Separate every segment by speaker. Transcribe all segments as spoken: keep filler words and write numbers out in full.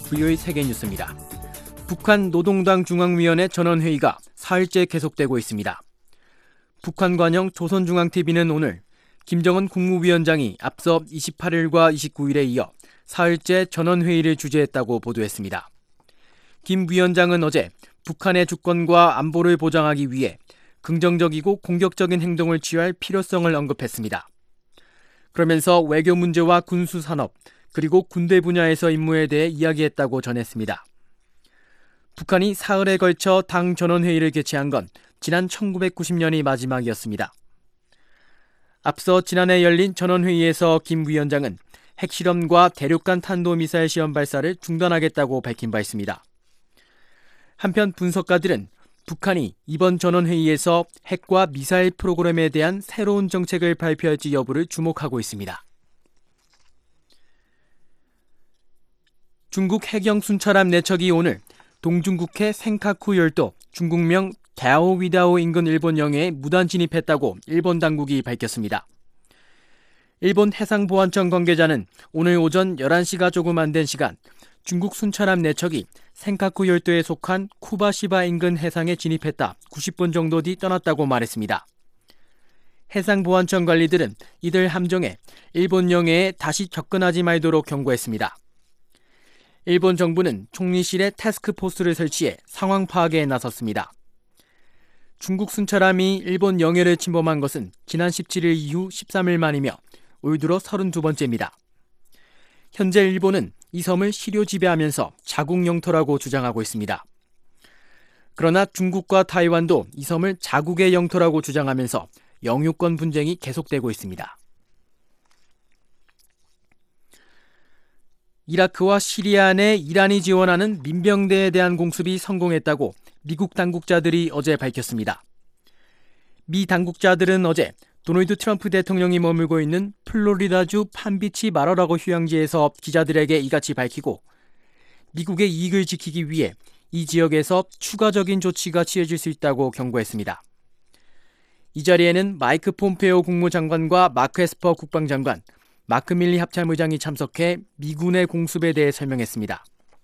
Speaker 1: 브이오에이 세계뉴스입니다. 북한 노동당 중앙위원회 전원회의가 사흘째 계속되고 있습니다. 북한 관영 조선중앙티비는 오늘 김정은 국무위원장이 앞서 이십팔일과 이십구일에 이어 사흘째 전원회의를 주재했다고 보도했습니다. 김 위원장은 어제 북한의 주권과 안보를 보장하기 위해 긍정적이고 공격적인 행동을 취할 필요성을 언급했습니다. 그러면서 외교 문제와 군수산업, 그리고 군대 분야에서 임무에 대해 이야기했다고 전했습니다. 북한이 사흘에 걸쳐 당 전원회의를 개최한 건 지난 천구백구십년이 마지막이었습니다. 앞서 지난해 열린 전원회의에서 김 위원장은 핵실험과 대륙간 탄도미사일 시험 발사를 중단하겠다고 밝힌 바 있습니다. 한편 분석가들은 북한이 이번 전원회의에서 핵과 미사일 프로그램에 대한 새로운 정책을 발표할지 여부를 주목하고 있습니다. 중국 해경 순찰함 네 척이 오늘 동중국해 센카쿠 열도 중국명 갸오위다오 인근 일본 영해에 무단 진입했다고 일본 당국이 밝혔습니다. 일본 해상보안청 관계자는 오늘 오전 열한 시가 조금 안 된 시간 중국 순찰함 네 척이 센카쿠 열도에 속한 쿠바시바 인근 해상에 진입했다 구십 분 정도 뒤 떠났다고 말했습니다. 해상보안청 관리들은 이들 함정에 일본 영해에 다시 접근하지 말도록 경고했습니다. 일본 정부는 총리실에 태스크포스를 설치해 상황 파악에 나섰습니다. 중국 순찰함이 일본 영해를 침범한 것은 지난 십칠일 이후 십삼일 만이며 올 들어 서른두 번째입니다. 현재 일본은 이 섬을 시료 지배하면서 자국 영토라고 주장하고 있습니다. 그러나 중국과 타이완도 이 섬을 자국의 영토라고 주장하면서 영유권 분쟁이 계속되고 있습니다. 이라크와 시리아 내 이란이 지원하는 민병대에 대한 공습이 성공했다고 미국 당국자들이 어제 밝혔습니다. 미 당국자들은 어제 도널드 트럼프 대통령이 머물고 있는 플로리다주 판비치 마러라고 휴양지에서 기자들에게 이같이 밝히고 미국의 이익을 지키기 위해 이 지역에서 추가적인 조치가 취해질 수 있다고 경고했습니다. 이 자리에는 마이크 폼페오 국무장관과 마크 에스퍼 국방장관, 마크 밀리 합참의장이 참석해 미군의 공습에 대해 설명했습니다.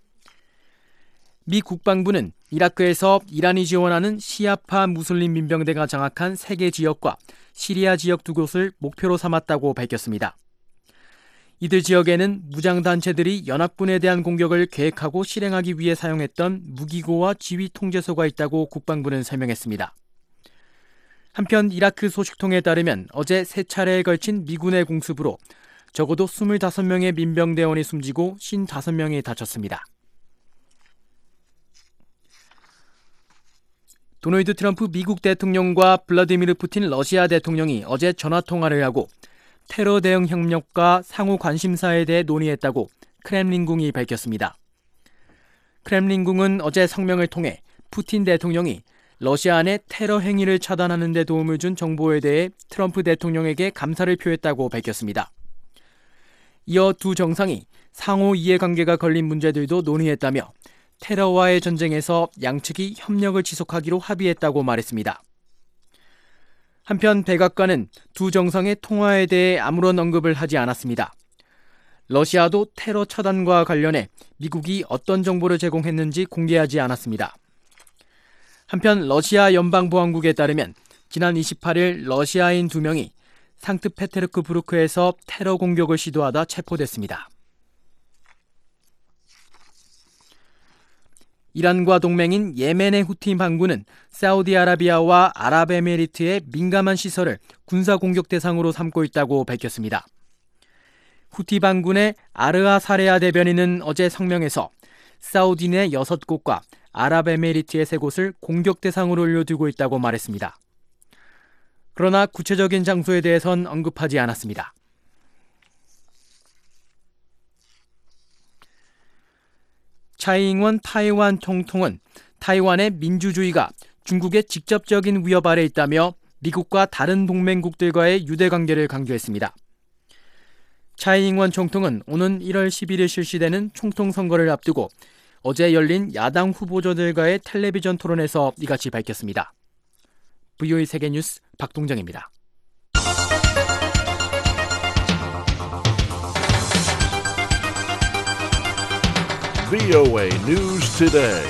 Speaker 1: 미 국방부는 이라크에서 이란이 지원하는 시아파 무슬림 민병대가 장악한 세 개 지역과 시리아 지역 두 곳을 목표로 삼았다고 밝혔습니다. 이들 지역에는 무장단체들이 연합군에 대한 공격을 계획하고 실행하기 위해 사용했던 무기고와 지휘 통제소가 있다고 국방부는 설명했습니다. 한편 이라크 소식통에 따르면 어제 세 차례에 걸친 미군의 공습으로 적어도 스물다섯 명의 민병대원이 숨지고 오십오 명이 다쳤습니다. 도널드 트럼프 미국 대통령과 블라디미르 푸틴 러시아 대통령이 어제 전화통화를 하고 테러 대응 협력과 상호 관심사에 대해 논의했다고 크렘린궁이 밝혔습니다. 크렘린궁은 어제 성명을 통해 푸틴 대통령이 러시아 내 테러 행위를 차단하는 데 도움을 준 정보에 대해 트럼프 대통령에게 감사를 표했다고 밝혔습니다. 이어 두 정상이 상호 이해관계가 걸린 문제들도 논의했다며 테러와의 전쟁에서 양측이 협력을 지속하기로 합의했다고 말했습니다. 한편 백악관은 두 정상의 통화에 대해 아무런 언급을 하지 않았습니다. 러시아도 테러 차단과 관련해 미국이 어떤 정보를 제공했는지 공개하지 않았습니다. 한편 러시아 연방보안국에 따르면 지난 이십팔일 러시아인 두 명이 상트페테르부르크에서 테러 공격을 시도하다 체포됐습니다. 이란과 동맹인 예멘의 후티 반군은 사우디아라비아와 아랍에미리트의 민감한 시설을 군사 공격 대상으로 삼고 있다고 밝혔습니다. 후티 반군의 아르아 사레아 대변인은 어제 성명에서 사우디 내 여섯 곳과 아랍에미리트의 세 곳을 공격 대상으로 올려두고 있다고 말했습니다. 그러나 구체적인 장소에 대해선 언급하지 않았습니다. 차이잉원 타이완 총통은 타이완의 민주주의가 중국의 직접적인 위협 아래 있다며 미국과 다른 동맹국들과의 유대관계를 강조했습니다. 차이잉원 총통은 오는 일월 십일일 실시되는 총통 선거를 앞두고 어제 열린 야당 후보자들과의 텔레비전 토론에서 이같이 밝혔습니다. 브이오에이 세계뉴스 박동정입니다.
Speaker 2: 브이오에이 News Today.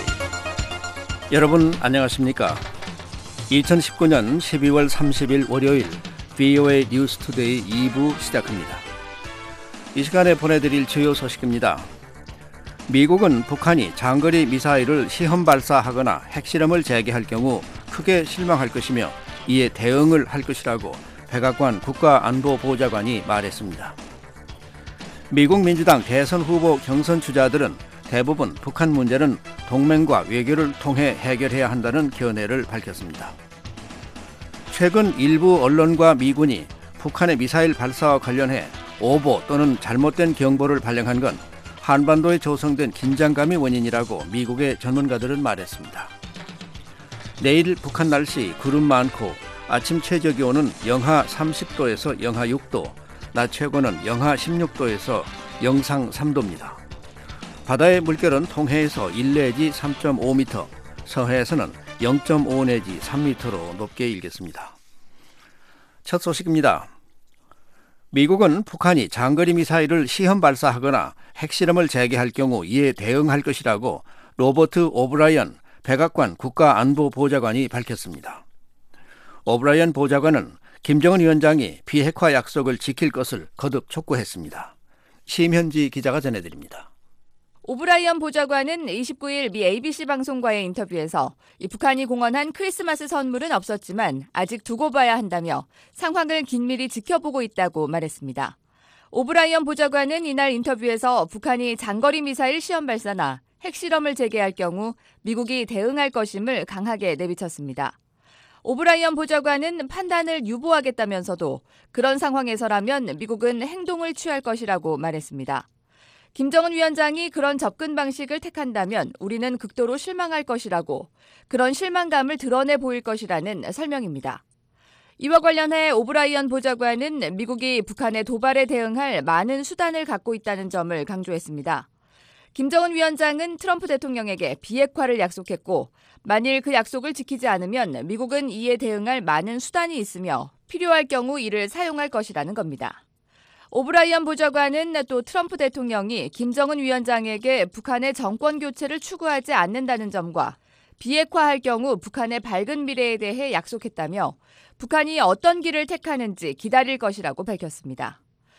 Speaker 3: 여러분 안녕하십니까? 이천십구 년 십이월 삼십일 월요일 브이오에이 뉴스 투데이 이 부 시작합니다. 이 시간에 보내드릴 주요 소식입니다. 미국은 북한이 장거리 미사일을 시험 발사하거나 핵실험을 재개할 경우 크게 실망할 것이며 이에 대응을 할 것이라고 백악관 국가안보보좌관이 말했습니다. 미국 민주당 대선 후보 경선 주자들은 대부분 북한 문제는 동맹과 외교를 통해 해결해야 한다는 견해를 밝혔습니다. 최근 일부 언론과 미군이 북한의 미사일 발사와 관련해 오보 또는 잘못된 경보를 발령한 건 한반도에 조성된 긴장감이 원인이라고 미국의 전문가들은 말했습니다. 내일 북한 날씨 구름 많고 아침 최저기온은 영하 삼십 도에서 영하 육 도, 낮 최고는 영하 십육 도에서 영상 삼 도입니다. 바다의 물결은 동해에서 일 내지 삼 점 오 미터, 서해에서는 영 점 오 내지 삼 미터로 높게 일겠습니다. 첫 소식입니다. 미국은 북한이 장거리 미사일을 시험 발사하거나 핵실험을 재개할 경우 이에 대응할 것이라고 로버트 오브라이언 백악관 국가안보보좌관이 밝혔습니다. 오브라이언 보좌관은 김정은 위원장이 비핵화 약속을 지킬 것을 거듭 촉구했습니다. 심현지 기자가 전해드립니다.
Speaker 4: 오브라이언 보좌관은 이십구 일 미 에이비씨 방송과의 인터뷰에서 이 북한이 공언한 크리스마스 선물은 없었지만 아직 두고 봐야 한다며 상황을 긴밀히 지켜보고 있다고 말했습니다. 오브라이언 보좌관은 이날 인터뷰에서 북한이 장거리 미사일 시험 발사나 핵실험을 재개할 경우 미국이 대응할 것임을 강하게 내비쳤습니다. 오브라이언 보좌관은 판단을 유보하겠다면서도 그런 상황에서라면 미국은 행동을 취할 것이라고 말했습니다. 김정은 위원장이 그런 접근 방식을 택한다면 우리는 극도로 실망할 것이라고 그런 실망감을 드러내 보일 것이라는 설명입니다. 이와 관련해 오브라이언 보좌관은 미국이 북한의 도발에 대응할 많은 수단을 갖고 있다는 점을 강조했습니다. 김정은 위원장은 트럼프 대통령에게 비핵화를 약속했고 만일 그 약속을 지키지 않으면 미국은 이에 대응할 많은 수단이 있으며 필요할 경우 이를 사용할 것이라는 겁니다. 오브라이언 보좌관은 또 트럼프 대통령이 김정은 위원장에게 북한의 정권 교체를 추구하지 않는다는 점과 비핵화할 경우 북한의 밝은 미래에 대해 약속했다며 북한이 어떤 길을 택하는지 기다릴 것이라고 밝혔습니다.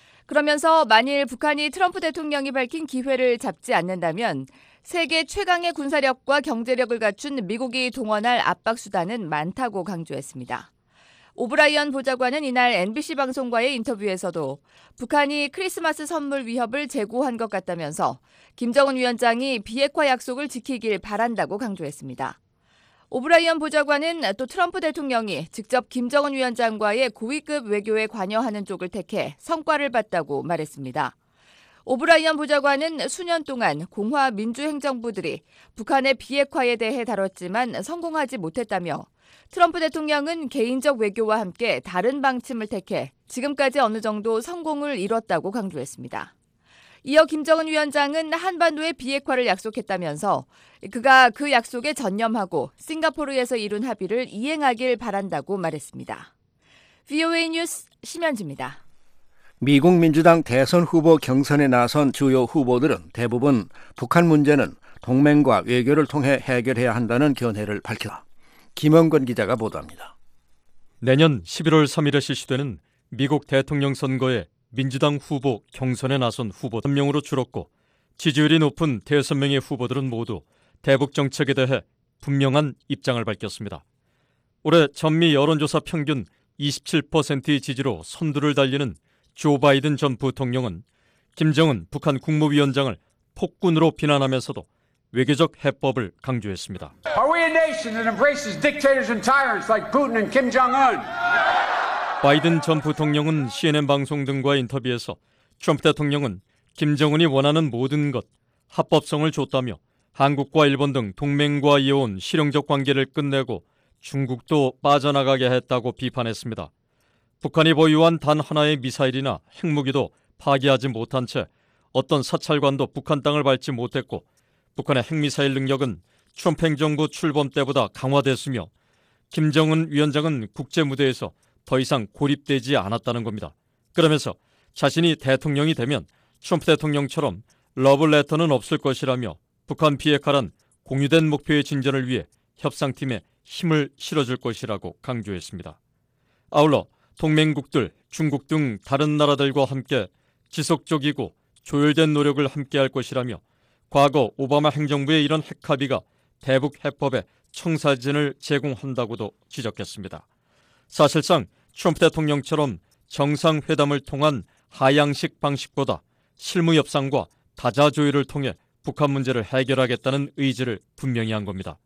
Speaker 4: 그러면서 만일 북한이 트럼프 대통령이 밝힌 기회를 잡지 않는다면 세계 최강의 군사력과 경제력을 갖춘 미국이 동원할 압박 수단은 많다고 강조했습니다. 오브라이언 보좌관은 이날 엠비씨 방송과의 인터뷰에서도 북한이 크리스마스 선물 위협을 제고한 것 같다면서 김정은 위원장이 비핵화 약속을 지키길 바란다고 강조했습니다. 오브라이언 보좌관은 또 트럼프 대통령이 직접 김정은 위원장과의 고위급 외교에 관여하는 쪽을 택해 성과를 봤다고 말했습니다. 오브라이언 보좌관은 수년 동안 공화 민주행정부들이 북한의 비핵화에 대해 다뤘지만 성공하지 못했다며 트럼프 대통령은 개인적 외교와 함께 다른 방침을 택해 지금까지 어느 정도 성공을 이뤘다고 강조했습니다. 이어 김정은 위원장은 한반도의 비핵화를 약속했다면서 그가 그 약속에 전념하고 싱가포르에서 이룬 합의를 이행하길 바란다고 말했습니다. 브이오에이 뉴스 심현지입니다.
Speaker 3: 미국 민주당 대선 후보 경선에 나선 주요 후보들은 대부분 북한 문제는 동맹과 외교를 통해 해결해야 한다는 견해를 밝혔다. 김원권 기자가 보도합니다.
Speaker 5: 내년 십일월 삼일에 실시되는 미국 대통령 선거에 민주당 후보 경선에 나선 후보 한 명으로 줄었고 지지율이 높은 대여섯 명의 후보들은 모두 대북 정책에 대해 분명한 입장을 밝혔습니다. 올해 전미 여론조사 평균 이십칠 퍼센트의 지지로 선두를 달리는 조 바이든 전 부통령은 김정은 북한 국무위원장을 폭군으로 비난하면서도 외교적 해법을 강조했습니다.
Speaker 6: Are we a nation that embraces dictators and tyrants like Putin and Kim Jong-un?
Speaker 5: 바이든 전 부통령은 씨엔엔 방송 등과의 인터뷰에서 트럼프 대통령은 김정은이 원하는 모든 것, 합법성을 줬다며 한국과 일본 등 동맹과 이어온 실용적 관계를 끝내고 중국도 빠져나가게 했다고 비판했습니다. 북한이 보유한 단 하나의 미사일이나 핵무기도 파기하지 못한 채 어떤 사찰관도 북한 땅을 밟지 못했고 북한의 핵미사일 능력은 트럼프 행정부 출범 때보다 강화됐으며 김정은 위원장은 국제무대에서 더 이상 고립되지 않았다는 겁니다. 그러면서 자신이 대통령이 되면 트럼프 대통령처럼 러브레터는 없을 것이라며 북한 비핵화란 공유된 목표의 진전을 위해 협상팀에 힘을 실어줄 것이라고 강조했습니다. 아울러 동맹국들, 중국 등 다른 나라들과 함께 지속적이고 조율된 노력을 함께할 것이라며 과거 오바마 행정부의 이런 핵합의가 대북 해법에 청사진을 제공한다고도 지적했습니다. 사실상 트럼프 대통령처럼 정상회담을 통한 하향식 방식보다 실무 협상과 다자 조율을 통해 북한 문제를 해결하겠다는 의지를 분명히 한 겁니다.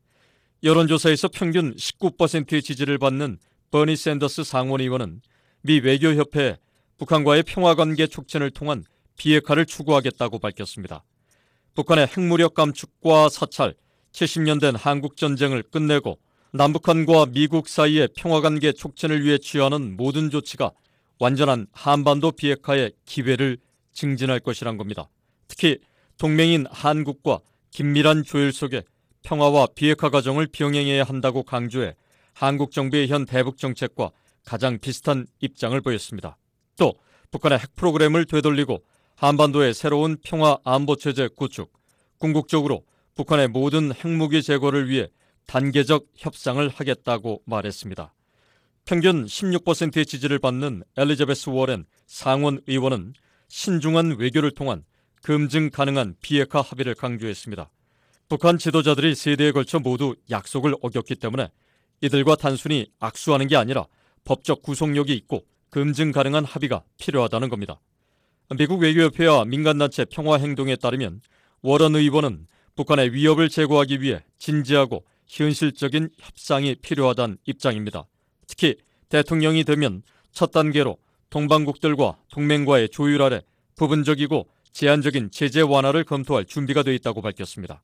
Speaker 5: 여론조사에서 평균 십구 퍼센트의 지지를 받는 버니 샌더스 상원의원은 미 외교협회에 북한과의 평화관계 촉진을 통한 비핵화를 추구하겠다고 밝혔습니다. 북한의 핵무력 감축과 사찰, 칠십 년 된 한국전쟁을 끝내고 남북한과 미국 사이의 평화관계 촉진을 위해 취하는 모든 조치가 완전한 한반도 비핵화의 기회를 증진할 것이란 겁니다. 특히 동맹인 한국과 긴밀한 조율 속에 평화와 비핵화 과정을 병행해야 한다고 강조해 한국 정부의 현 대북 정책과 가장 비슷한 입장을 보였습니다. 또 북한의 핵 프로그램을 되돌리고 한반도의 새로운 평화 안보 체제 구축, 궁극적으로 북한의 모든 핵무기 제거를 위해 단계적 협상을 하겠다고 말했습니다. 평균 십육 퍼센트의 지지를 받는 엘리자베스 워렌 상원 의원은 신중한 외교를 통한 검증 가능한 비핵화 합의를 강조했습니다. 북한 지도자들이 세대에 걸쳐 모두 약속을 어겼기 때문에 이들과 단순히 악수하는 게 아니라 법적 구속력이 있고 검증 가능한 합의가 필요하다는 겁니다. 미국 외교협회와 민간단체 평화행동에 따르면 워런 의원은 북한의 위협을 제거하기 위해 진지하고 현실적인 협상이 필요하다는 입장입니다. 특히 대통령이 되면 첫 단계로 동방국들과 동맹과의 조율 아래 부분적이고 제한적인 제재 완화를 검토할 준비가 돼 있다고 밝혔습니다.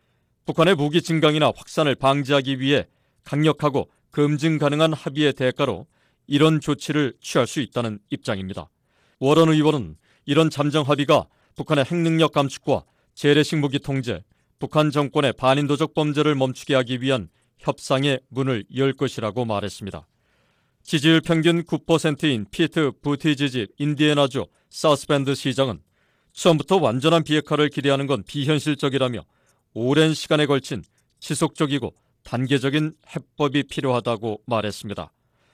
Speaker 5: 북한의 무기 증강이나 확산을 방지하기 위해 강력하고 검증 가능한 합의의 대가로 이런 조치를 취할 수 있다는 입장입니다. 워런 의원은 이런 잠정 합의가 북한의 핵능력 감축과 재래식 무기 통제, 북한 정권의 반인도적 범죄를 멈추게 하기 위한 협상의 문을 열 것이라고 말했습니다. 지지율 평균 구 퍼센트인 피트 부티지지 인디애나주 사우스밴드 시장은 처음부터 완전한 비핵화를 기대하는 건 비현실적이라며 오랜 시간에 걸친 지속적이고 단계적인 해법이 필요하다고 말했습니다.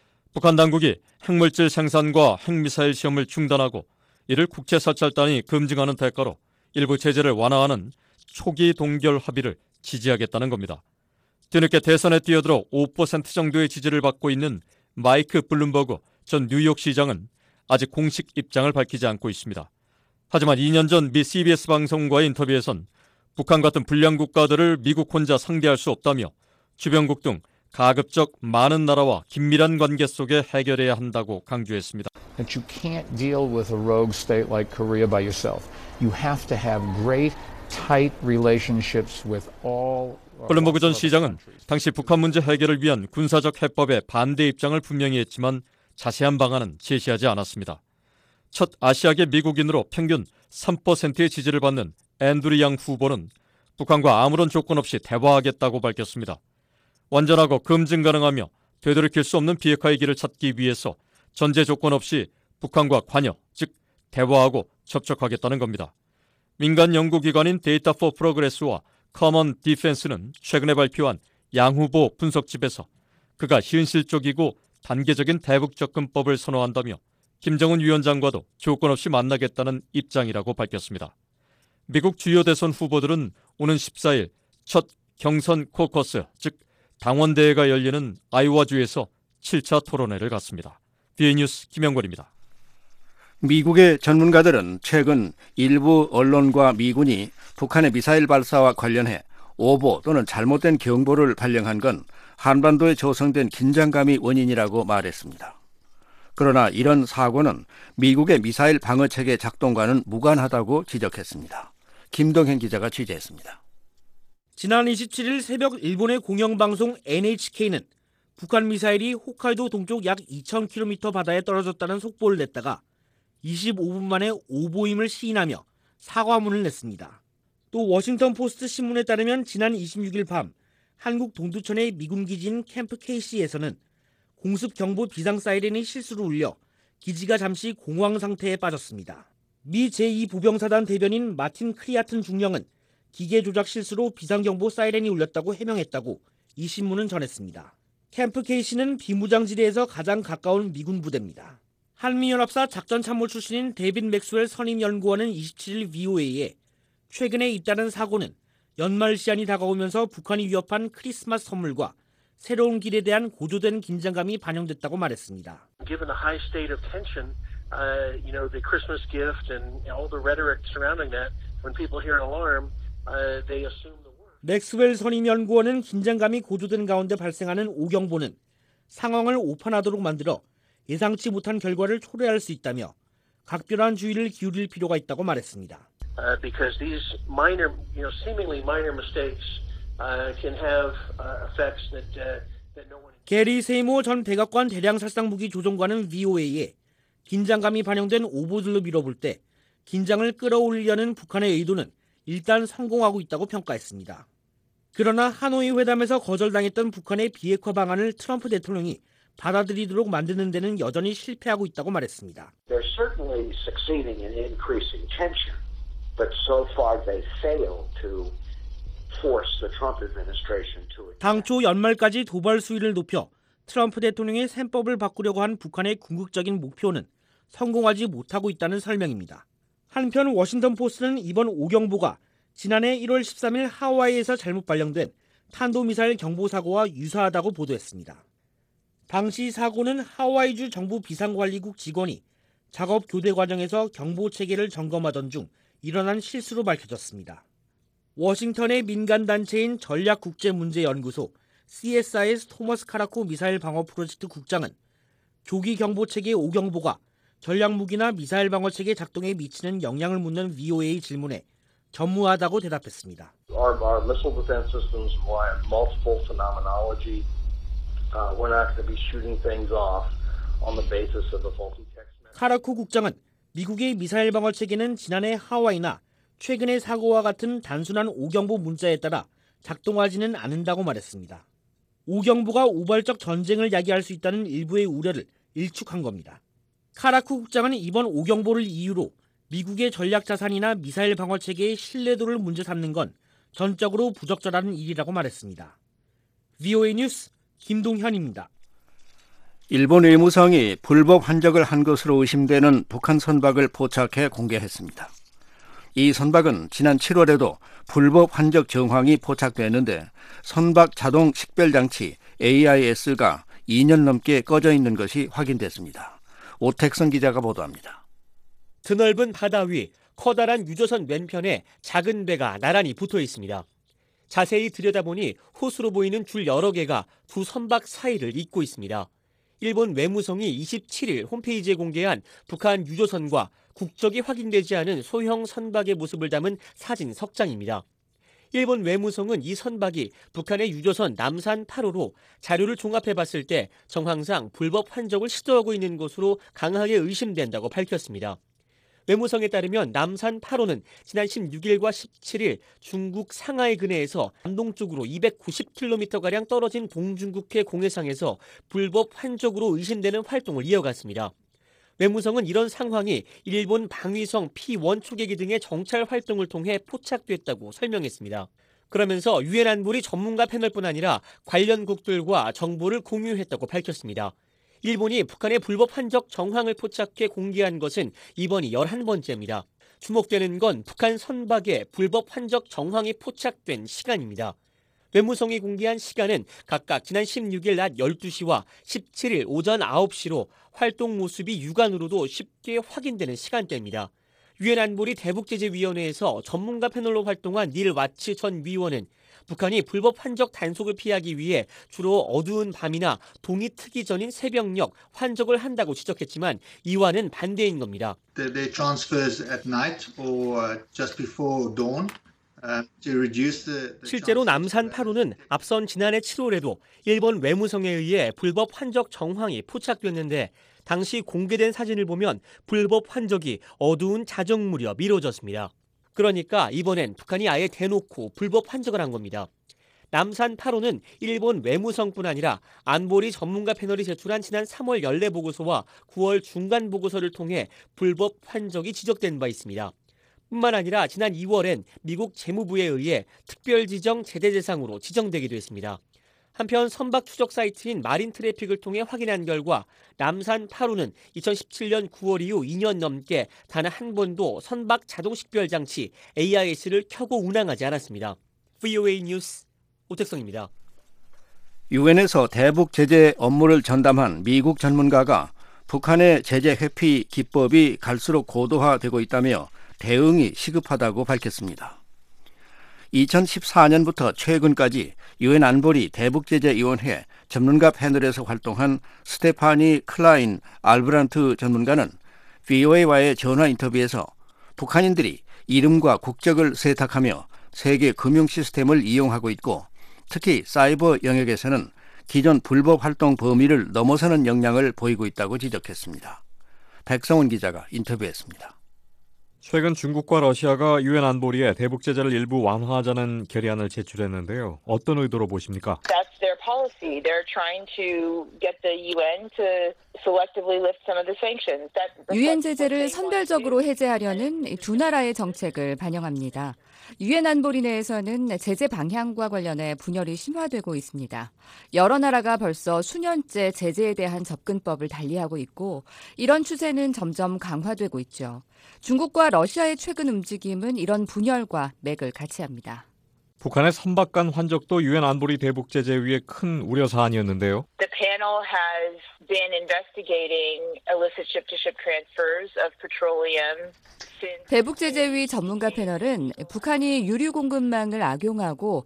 Speaker 5: 북한 당국이 핵물질 생산과 핵미사일 시험을 중단하고 이를 국제사찰단이 검증하는 대가로 일부 제재를 완화하는 초기 동결 합의를 지지하겠다는 겁니다. 뒤늦게 대선에 뛰어들어 오 퍼센트 정도의 지지를 받고 있는 마이크 블룸버그 전 뉴욕시장은 아직 공식 입장을 밝히지 않고 있습니다. 하지만 이 년 전 미 씨비에스 방송과의 인터뷰에선 북한 같은 불량 국가들을 미국 혼자 상대할 수 없다며 주변국 등 가급적 많은 나라와 긴밀한 관계 속에 해결해야 한다고 강조했습니다.
Speaker 7: That you can't deal with a rogue state like Korea by yourself. You have to have great, tight relationships with all.
Speaker 5: 블룸버그 전 시장은 당시 북한 문제 해결을 위한 군사적 해법에 반대 입장을 분명히 했지만 자세한 방안은 제시하지 않았습니다. 첫 아시아계 미국인으로 평균 삼 퍼센트의 지지를 받는 앤드류 양 후보는 북한과 아무런 조건 없이 대화하겠다고 밝혔습니다. 완전하고 검증 가능하며 되돌이킬 수 없는 비핵화의 길을 찾기 위해서 전제 조건 없이 북한과 관여, 즉 대화하고 접촉하겠다는 겁니다. 민간 연구기관인 데이터 포 프로그레스와 커먼 디펜스는 최근에 발표한 양 후보 분석집에서 그가 현실적이고 단계적인 대북 접근법을 선호한다며 김정은 위원장과도 조건 없이 만나겠다는 입장이라고 밝혔습니다. 미국 주요 대선 후보들은 오는 십사 일 첫 경선 코커스, 즉 당원대회가 열리는 아이오와주에서 칠 차 토론회를 갖습니다. 디에이 뉴스 김영걸입니다.
Speaker 3: 미국의 전문가들은 최근 일부 언론과 미군이 북한의 미사일 발사와 관련해 오보 또는 잘못된 경보를 발령한 건 한반도에 조성된 긴장감이 원인이라고 말했습니다. 그러나 이런 사고는 미국의 미사일 방어체계 작동과는 무관하다고 지적했습니다. 김동현 기자가 취재했습니다.
Speaker 8: 지난 이십칠 일 새벽 일본의 공영방송 엔에이치케이는 북한 미사일이 홋카이도 동쪽 약 이천 킬로미터 바다에 떨어졌다는 속보를 냈다가 이십오 분 만에 오보임을 시인하며 사과문을 냈습니다. 또 워싱턴 포스트 신문에 따르면 지난 이십육 일 밤 한국 동두천의 미군 기지인 캠프 케이씨에서는 공습 경보 비상 사이렌이 실수로 울려 기지가 잠시 공황 상태에 빠졌습니다. 미 제이 보병사단 대변인 마틴 크리아튼 중령은 기계 조작 실수로 비상경보 사이렌이 울렸다고 해명했다고 이 신문은 전했습니다. 캠프 케이시는 비무장지대에서 가장 가까운 미군 부대입니다. 한미연합사 작전참모 출신인 데이빗 맥스웰 선임연구원은 이십칠일 브이오에이에 최근에 잇따른 사고는 연말 시한이 다가오면서 북한이 위협한 크리스마스 선물과 새로운 길에 대한 고조된 긴장감이 반영됐다고 말했습니다.
Speaker 9: Given the high state of tension, uh, you know, the Christmas gift and all the rhetoric surrounding that, when people hear an alarm, uh, they assume the worst.
Speaker 8: 맥스웰 선임연구원은 긴장감이 고조된 가운데 발생하는 오경보는 상황을 오판하도록 만들어 예상치 못한 결과를 초래할 수 있다며 각별한 주의를 기울일 필요가 있다고 말했습니다.
Speaker 9: Uh, because these minor, you know, seemingly minor mistakes uh, can have uh, effects that uh, that no one.
Speaker 8: 게리 세이모 전 백악관 대량살상무기 조종관은 브이오에이에 긴장감이 반영된 오보들로 밀어볼 때 긴장을 끌어올리려는 북한의 의도는 일단 성공하고 있다고 평가했습니다. 그러나 하노이 회담에서 거절당했던 북한의 비핵화 방안을 트럼프 대통령이 받아들이도록 만드는 데는 여전히 실패하고 있다고 말했습니다.
Speaker 10: They're certainly succeeding in increasing tension, but so far they failed to force the Trump administration to.
Speaker 8: 당초 연말까지 도발 수위를 높여 트럼프 대통령의 셈법을 바꾸려고 한 북한의 궁극적인 목표는 성공하지 못하고 있다는 설명입니다. 한편 워싱턴 포스트는 이번 오경보가 지난해 일월 십삼일 하와이에서 잘못 발령된 탄도미사일 경보 사고와 유사하다고 보도했습니다. 당시 사고는 하와이주 정부 비상관리국 직원이 작업 교대 과정에서 경보 체계를 점검하던 중 일어난 실수로 밝혀졌습니다. 워싱턴의 민간단체인 전략국제문제연구소 씨에스아이에스 토머스 카라코 미사일 방어 프로젝트 국장은 조기 경보 체계 오경보가 전략무기나 미사일 방어 체계 작동에 미치는 영향을 묻는 브이오에이 질문에 전무하다고 대답했습니다.
Speaker 10: Our, our missile defense systems rely on multiple phenomenology. Uh, we're not going to be shooting things off on the basis of a faulty text message.
Speaker 8: 카라코 국장은 미국의 미사일 방어 체계는 지난해 하와이나 최근의 사고와 같은 단순한 오경보 문자에 따라 작동하지는 않는다고 말했습니다. 오경보가 우발적 전쟁을 야기할 수 있다는 일부의 우려를 일축한 겁니다. 카라코 국장은 이번 오경보를 이유로 미국의 전략 자산이나 미사일 방어 체계의 신뢰도를 문제 삼는 건 전적으로 부적절한 일이라고 말했습니다. 브이오에이 뉴스 김동현입니다.
Speaker 3: 일본 외무성이 불법 환적을 한 것으로 의심되는 북한 선박을 포착해 공개했습니다. 이 선박은 지난 칠월에도 불법 환적 정황이 포착됐는데 선박 자동 식별장치 에이아이에스가 이 년 넘게 꺼져 있는 것이 확인됐습니다. 오택선 기자가 보도합니다.
Speaker 11: 드넓은 바다 위 커다란 유조선 왼편에 작은 배가 나란히 붙어 있습니다. 자세히 들여다보니 호수로 보이는 줄 여러 개가 두 선박 사이를 잇고 있습니다. 일본 외무성이 이십칠일 홈페이지에 공개한 북한 유조선과 국적이 확인되지 않은 소형 선박의 모습을 담은 사진 석 장입니다. 일본 외무성은 이 선박이 북한의 유조선 남산 팔 호로 자료를 종합해봤을 때 정황상 불법 환적을 시도하고 있는 것으로 강하게 의심된다고 밝혔습니다. 외무성에 따르면 남산 팔 호는 지난 십육일과 십칠일 중국 상하이 근해에서 남동쪽으로 이백구십 킬로미터가량 떨어진 동중국해 공해상에서 불법 환적으로 의심되는 활동을 이어갔습니다. 외무성은 이런 상황이 일본 방위성 피 원 초계기 등의 정찰 활동을 통해 포착됐다고 설명했습니다. 그러면서 유엔 안보리 전문가 패널뿐 아니라 관련국들과 정보를 공유했다고 밝혔습니다. 일본이 북한의 불법 환적 정황을 포착해 공개한 것은 이번이 열한 번째입니다. 주목되는 건 북한 선박의 불법 환적 정황이 포착된 시간입니다. 외무성이 공개한 시간은 각각 지난 십육일 낮 열두 시와 십칠일 오전 아홉 시로 활동 모습이 육안으로도 쉽게 확인되는 시간대입니다. 유엔 안보리 대북제재위원회에서 전문가 패널로 활동한 닐 와츠 전 위원은 북한이 불법 환적 단속을 피하기 위해 주로 어두운 밤이나 동이 트기 전인 새벽녘 환적을 한다고 지적했지만 이와는 반대인 겁니다.
Speaker 12: They transfers at night or just before dawn.
Speaker 11: 실제로 남산 팔 호는 앞선 지난해 칠월에도 일본 외무성에 의해 불법 환적 정황이 포착됐는데 당시 공개된 사진을 보면 불법 환적이 어두운 자정 무렵 이루어졌습니다. 그러니까 이번엔 북한이 아예 대놓고 불법 환적을 한 겁니다. 남산 팔 호는 일본 외무성뿐 아니라 안보리 전문가 패널이 제출한 지난 삼월 연례 보고서와 구월 중간 보고서를 통해 불법 환적이 지적된 바 있습니다. 뿐만 아니라 지난 이월엔 미국 재무부에 의해 특별지정 제대대상으로 지정되기도 했습니다. 한편 선박 추적 사이트인 마린 트래픽을 통해 확인한 결과 남산 파루는 이천십칠년 구월 이후 이 년 넘게 단 한 번도 선박 자동 식별 장치 에이아이에스를 켜고 운항하지 않았습니다. 브이오에이 뉴스 오택성입니다.
Speaker 3: 유엔에서 대북 제재 업무를 전담한 미국 전문가가 북한의 제재 회피 기법이 갈수록 고도화되고 있다며 대응이 시급하다고 밝혔습니다. 이천십사년부터 최근까지 유엔 안보리 대북제재위원회 전문가 패널에서 활동한 스테파니 클라인 알브란트 전문가는 브이오에이와의 전화 인터뷰에서 북한인들이 이름과 국적을 세탁하며 세계 금융 시스템을 이용하고 있고 특히 사이버 영역에서는 기존 불법 활동 범위를 넘어서는 역량을 보이고 있다고 지적했습니다. 백성훈 기자가 인터뷰했습니다.
Speaker 5: 최근 중국과 러시아가 유엔 안보리에 대북 제재를 일부 완화하자는 결의안을 제출했는데요. 어떤 의도로 보십니까?
Speaker 13: That's their policy. They're trying to get the 유엔 to selectively lift some of the sanctions.
Speaker 4: 유엔 제재를 선별적으로 해제하려는 두 나라의 정책을 반영합니다. 유엔 안보리 내에서는 제재 방향과 관련해 분열이 심화되고 있습니다. 여러 나라가 벌써 수년째 제재에 대한 접근법을 달리하고 있고 이런 추세는 점점 강화되고 있죠. 중국과 러시아의 최근 움직임은 이런 분열과 맥을 같이 합니다.
Speaker 5: 북한의 선박 간 환적도 유엔 안보리 대북 제재위의 큰 우려 사안이었는데요.
Speaker 13: The panel has been investigating illicit ship-to-ship transfers of petroleum.
Speaker 4: 대북제재위 전문가 패널은 북한이 유류 공급망을 악용하고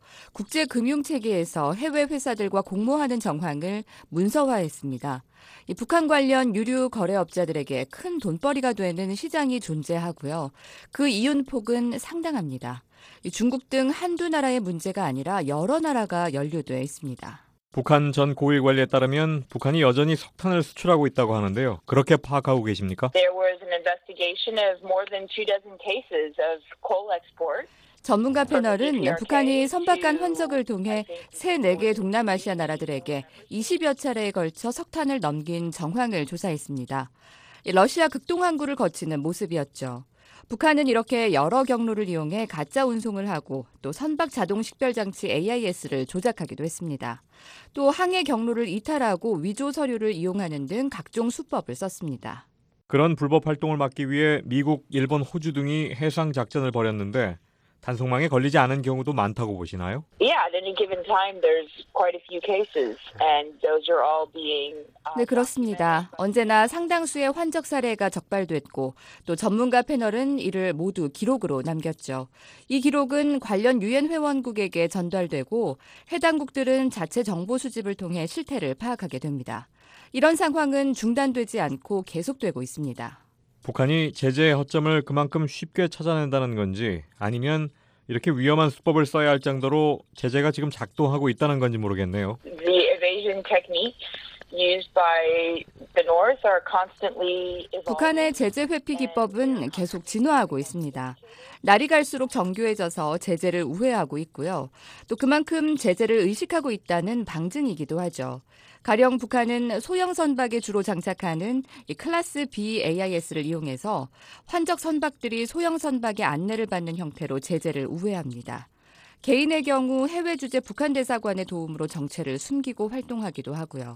Speaker 4: 국제금융체계에서 해외 회사들과 공모하는 정황을 문서화했습니다. 이 북한 관련 유류 거래업자들에게 큰 돈벌이가 되는 시장이 존재하고요. 그 이윤폭은 상당합니다. 중국 등 한두 나라의 문제가 아니라 여러 나라가 연루돼 있습니다.
Speaker 5: 북한 전 고위 관리에 따르면 북한이 여전히 석탄을 수출하고 있다고 하는데요. 그렇게 파악하고 계십니까?
Speaker 13: There was an investigation of more than two dozen cases of coal export.
Speaker 4: 전문가 패널은 북한이 선박 간 환적을 통해 세 네 개 동남아시아 나라들에게 이십여 차례에 걸쳐 석탄을 넘긴 정황을 조사했습니다. 러시아 극동항구를 거치는 모습이었죠. 북한은 이렇게 여러 경로를 이용해 가짜 운송을 하고 또 선박 자동 식별 장치 에이아이에스를 조작하기도 했습니다. 또 항해 경로를 이탈하고 위조 서류를 이용하는 등 각종 수법을 썼습니다.
Speaker 5: 그런 불법 활동을 막기 위해 미국, 일본, 호주 등이 해상 작전을 벌였는데 단속망에 걸리지 않은 경우도 많다고 보시나요?
Speaker 13: Yeah, at any given time there's quite a few cases and those are all being
Speaker 4: 네, 그렇습니다. 언제나 상당수의 환적 사례가 적발됐고 또 전문가 패널은 이를 모두 기록으로 남겼죠. 이 기록은 관련 유엔 회원국에게 전달되고 해당 국들은 자체 정보 수집을 통해 실태를 파악하게 됩니다. 이런 상황은 중단되지 않고 계속되고 있습니다.
Speaker 5: 북한이 제재의 허점을 그만큼 쉽게 찾아낸다는 건지 아니면 이렇게 위험한 수법을 써야 할 정도로 제재가 지금 작동하고 있다는 건지 모르겠네요.
Speaker 13: The evasion techniques used by the North are constantly evolving.
Speaker 4: 북한의 제재 회피 기법은 계속 진화하고 있습니다. 날이 갈수록 정교해져서 제재를 우회하고 있고요. 또 그만큼 제재를 의식하고 있다는 방증이기도 하죠. 가령 북한은 소형 선박에 주로 장착하는 이 클래스 B 에이아이에스를 이용해서 환적 선박들이 소형 선박의 안내를 받는 형태로 제재를 우회합니다. 개인의 경우 해외 주재 북한 대사관의 도움으로 정체를 숨기고 활동하기도 하고요.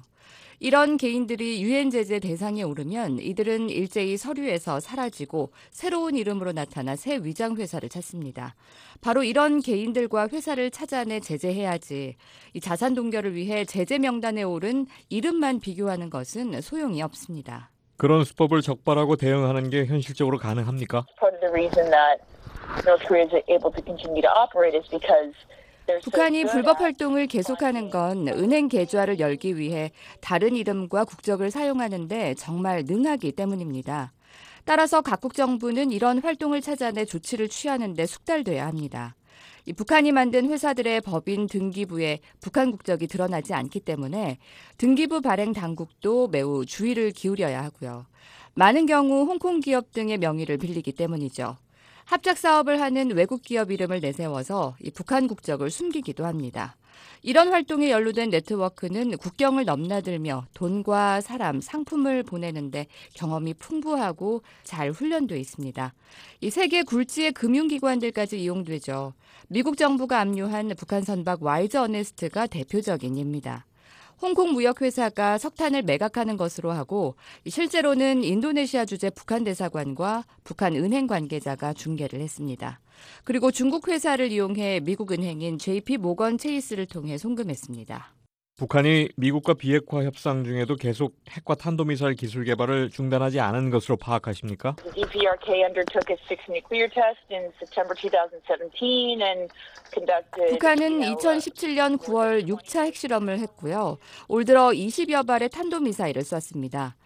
Speaker 4: 이런 개인들이 유엔 제재 대상에 오르면 이들은 일제히 서류에서 사라지고 새로운 이름으로 나타나 새 위장 회사를 찾습니다. 바로 이런 개인들과 회사를 찾아내 제재해야지 이 자산 동결을 위해 제재 명단에 오른 이름만 비교하는 것은 소용이 없습니다.
Speaker 5: 그런 수법을 적발하고 대응하는 게 현실적으로 가능합니까?
Speaker 13: Part of the reason that North Korea is able to continue to operate is because
Speaker 4: 북한이 불법 활동을 계속하는 건 은행 계좌를 열기 위해 다른 이름과 국적을 사용하는데 정말 능하기 때문입니다. 따라서 각국 정부는 이런 활동을 찾아내 조치를 취하는 데 숙달돼야 합니다. 이 북한이 만든 회사들의 법인 등기부에 북한 국적이 드러나지 않기 때문에 등기부 발행 당국도 매우 주의를 기울여야 하고요. 많은 경우 홍콩 기업 등의 명의를 빌리기 때문이죠. 합작 사업을 하는 외국 기업 이름을 내세워서 이 북한 국적을 숨기기도 합니다. 이런 활동에 연루된 네트워크는 국경을 넘나들며 돈과 사람, 상품을 보내는데 경험이 풍부하고 잘 훈련돼 있습니다. 이 세계 굴지의 금융기관들까지 이용되죠. 미국 정부가 압류한 북한 선박 와이즈 어네스트가 대표적인 예입니다. 홍콩 무역회사가 석탄을 매각하는 것으로 하고 실제로는 인도네시아 주재 북한 대사관과 북한 은행 관계자가 중개를 했습니다. 그리고 중국 회사를 이용해 미국 은행인 제이피 모건 체이스를 통해 송금했습니다.
Speaker 14: 북한이 미국과 비핵화 협상 중에도 계속 핵과 탄도미사일 기술 개발을 중단하지 않은 것으로 파악하십니까?
Speaker 13: The D P R K undertook its sixth nuclear test in September twenty seventeen and conducted.
Speaker 4: 북한은 이천십칠 년 구월 육 차 핵실험을 했고요. 올 들어 이십여 발의 탄도미사일을 쐈습니다.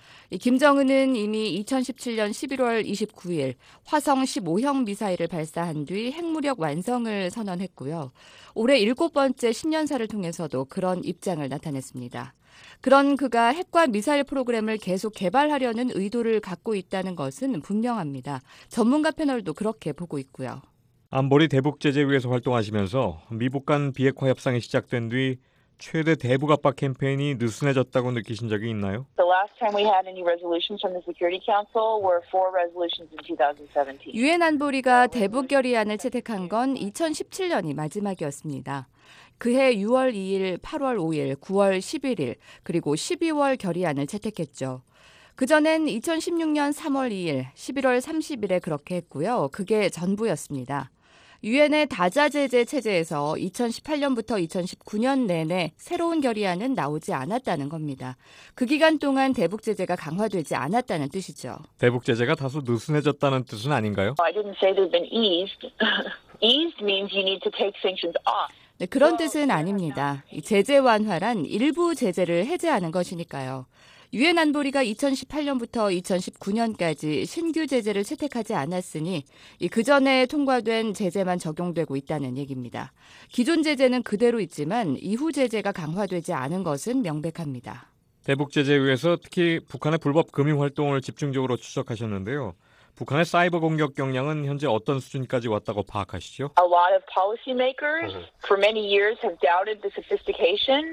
Speaker 4: 김정은은 이미 이천십칠 년 십일월 이십구일 화성 십오형 미사일을 발사한 뒤 핵무력 완성을 선언했고요. 올해 일곱 번째 신년사를 통해서도 그런 입장을 나타냈습니다. 그런 그가 핵과 미사일 프로그램을 계속 개발하려는 의도를 갖고 있다는 것은 분명합니다. 전문가 패널도 그렇게 보고 있고요.
Speaker 14: 안보리 대북제재위에서 활동하시면서 미북 간 비핵화 협상이 시작된 뒤 최대 대북 압박 캠페인이 느슨해졌다고 느끼신 적이 있나요?
Speaker 13: The last time we had any resolutions from the Security Council were four resolutions in twenty seventeen.
Speaker 4: 유엔 안보리가 대북 결의안을 채택한 건 이천십칠 년이 마지막이었습니다. 그해 유월 이일, 팔월 오일, 구월 십일일 그리고 십이월 결의안을 채택했죠. 그전엔 이천십육 년 삼월 이일, 십일월 삼십일에 그렇게 했고요. 그게 전부였습니다. 유엔의 다자제재 체제에서 이천십팔 년부터 이천십구 년 내내 새로운 결의안은 나오지 않았다는 겁니다. 그 기간 동안 대북 제재가 강화되지 않았다는 뜻이죠.
Speaker 14: 대북 제재가 다소 느슨해졌다는 뜻은 아닌가요?
Speaker 13: I didn't say they've been eased. Eased means you need to take sanctions off.
Speaker 4: 네, 그런 뜻은 아닙니다. 이 제재 완화란 일부 제재를 해제하는 것이니까요. 유엔 안보리가 이천십팔 년부터 이천십구 년까지 신규 제재를 채택하지 않았으니 그전에 통과된 제재만 적용되고 있다는 얘기입니다. 기존 제재는 그대로 있지만 이후 제재가 강화되지 않은 것은 명백합니다.
Speaker 14: 대북제재위에서 특히 북한의 불법 금융활동을 집중적으로 추적하셨는데요. 북한의 사이버 공격 역량은 현재 어떤 수준까지 왔다고 파악하시죠?
Speaker 13: A lot of policymakers for many years have doubted the sophistication.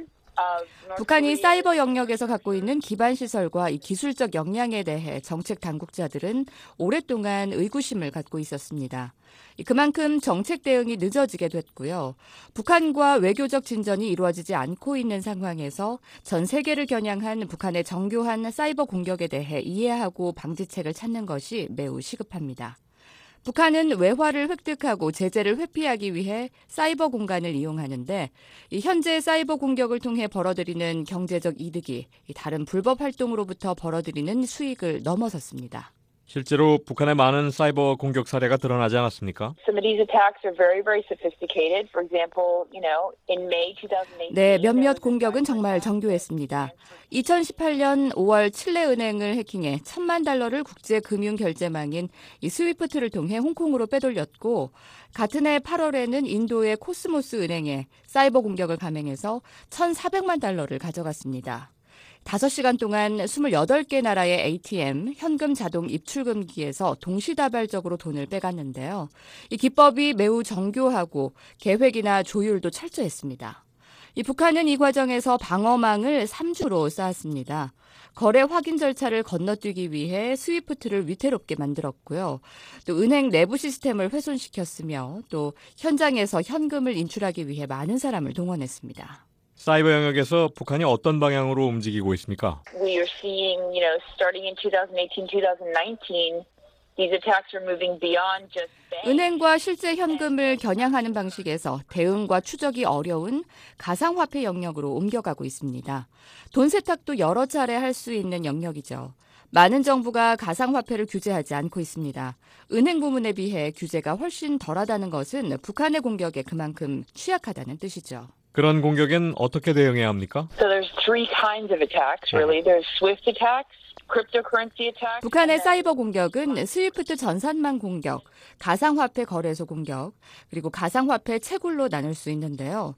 Speaker 4: 북한이 사이버 영역에서 갖고 있는 기반 시설과 이 기술적 역량에 대해 정책 당국자들은 오랫동안 의구심을 갖고 있었습니다. 그만큼 정책 대응이 늦어지게 됐고요. 북한과 외교적 진전이 이루어지지 않고 있는 상황에서 전 세계를 겨냥한 북한의 정교한 사이버 공격에 대해 이해하고 방지책을 찾는 것이 매우 시급합니다. 북한은 외화를 획득하고 제재를 회피하기 위해 사이버 공간을 이용하는데 이 현재 사이버 공격을 통해 벌어들이는 경제적 이득이 다른 불법 활동으로부터 벌어들이는 수익을 넘어섰습니다.
Speaker 14: 실제로 북한의 많은 사이버 공격 사례가 드러나지 않았습니까?
Speaker 13: Some of these attacks are very, very sophisticated. For example, you know, in May twenty eighteen.
Speaker 4: 네, 몇몇 공격은 정말 정교했습니다. 이천십팔 년 오월 칠레 은행을 해킹해 천만 달러를 국제 금융 결제망인 이 스위프트를 통해 홍콩으로 빼돌렸고 같은 해 팔월에는 인도의 코스모스 은행에 사이버 공격을 감행해서 천사백만 달러를 가져갔습니다. 다섯 시간 동안 스물여덟 개 나라의 에이티엠, 현금 자동 입출금기에서 동시다발적으로 돈을 빼갔는데요. 이 기법이 매우 정교하고 계획이나 조율도 철저했습니다. 이 북한은 이 과정에서 방어망을 삼 주로 쌓았습니다. 거래 확인 절차를 건너뛰기 위해 스위프트를 위태롭게 만들었고요. 또 은행 내부 시스템을 훼손시켰으며 또 현장에서 현금을 인출하기 위해 많은 사람을 동원했습니다.
Speaker 14: 사이버 영역에서 북한이 어떤 방향으로 움직이고 있습니까?
Speaker 13: We are seeing, you know, starting in twenty eighteen, twenty nineteen, these attacks are moving beyond just banks.
Speaker 4: 은행과 실제 현금을 겨냥하는 방식에서 대응과 추적이 어려운 가상화폐 영역으로 옮겨가고 있습니다. 돈 세탁도 여러 차례 할 수 있는 영역이죠. 많은 정부가 가상화폐를 규제하지 않고 있습니다. 은행 부문에 비해 규제가 훨씬 덜하다는 것은 북한의 공격에 그만큼 취약하다는 뜻이죠.
Speaker 14: 그런 공격엔 어떻게 대응해야 합니까?
Speaker 13: So there's three kinds of attacks, really. There's SWIFT attacks, cryptocurrency attacks.
Speaker 4: 북한의 사이버 공격은 스위프트 전산망 공격, 가상화폐 거래소 공격, 그리고 가상화폐 채굴로 나눌 수 있는데요.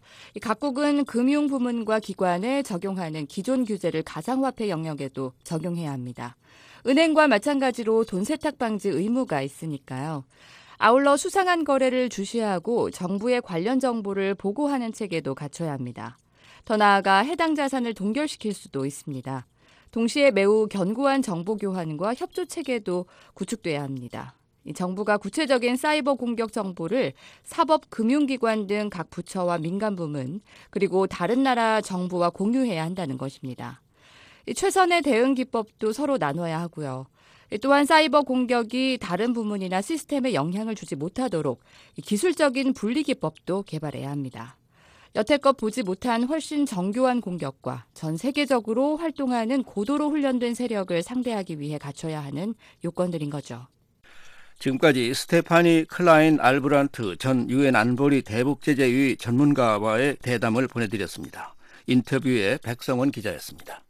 Speaker 4: 각국은 금융 부문과 기관에 적용하는 기존 규제를 가상화폐 영역에도 적용해야 합니다. 은행과 마찬가지로 돈 세탁 방지 의무가 있으니까요. 아울러 수상한 거래를 주시하고 정부의 관련 정보를 보고하는 체계도 갖춰야 합니다. 더 나아가 해당 자산을 동결시킬 수도 있습니다. 동시에 매우 견고한 정보 교환과 협조 체계도 구축돼야 합니다. 정부가 구체적인 사이버 공격 정보를 사법, 금융기관 등 각 부처와 민간 부문, 그리고 다른 나라 정부와 공유해야 한다는 것입니다. 최선의 대응 기법도 서로 나눠야 하고요. 또한 사이버 공격이 다른 부문이나 시스템에 영향을 주지 못하도록 기술적인 분리 기법도 개발해야 합니다. 여태껏 보지 못한 훨씬 정교한 공격과 전 세계적으로 활동하는 고도로 훈련된 세력을 상대하기 위해 갖춰야 하는 요건들인 거죠.
Speaker 3: 지금까지 스테파니 클라인 알브란트 전 유엔 안보리 대북제재위 전문가와의 대담을 보내드렸습니다. 인터뷰에 백성원 기자였습니다.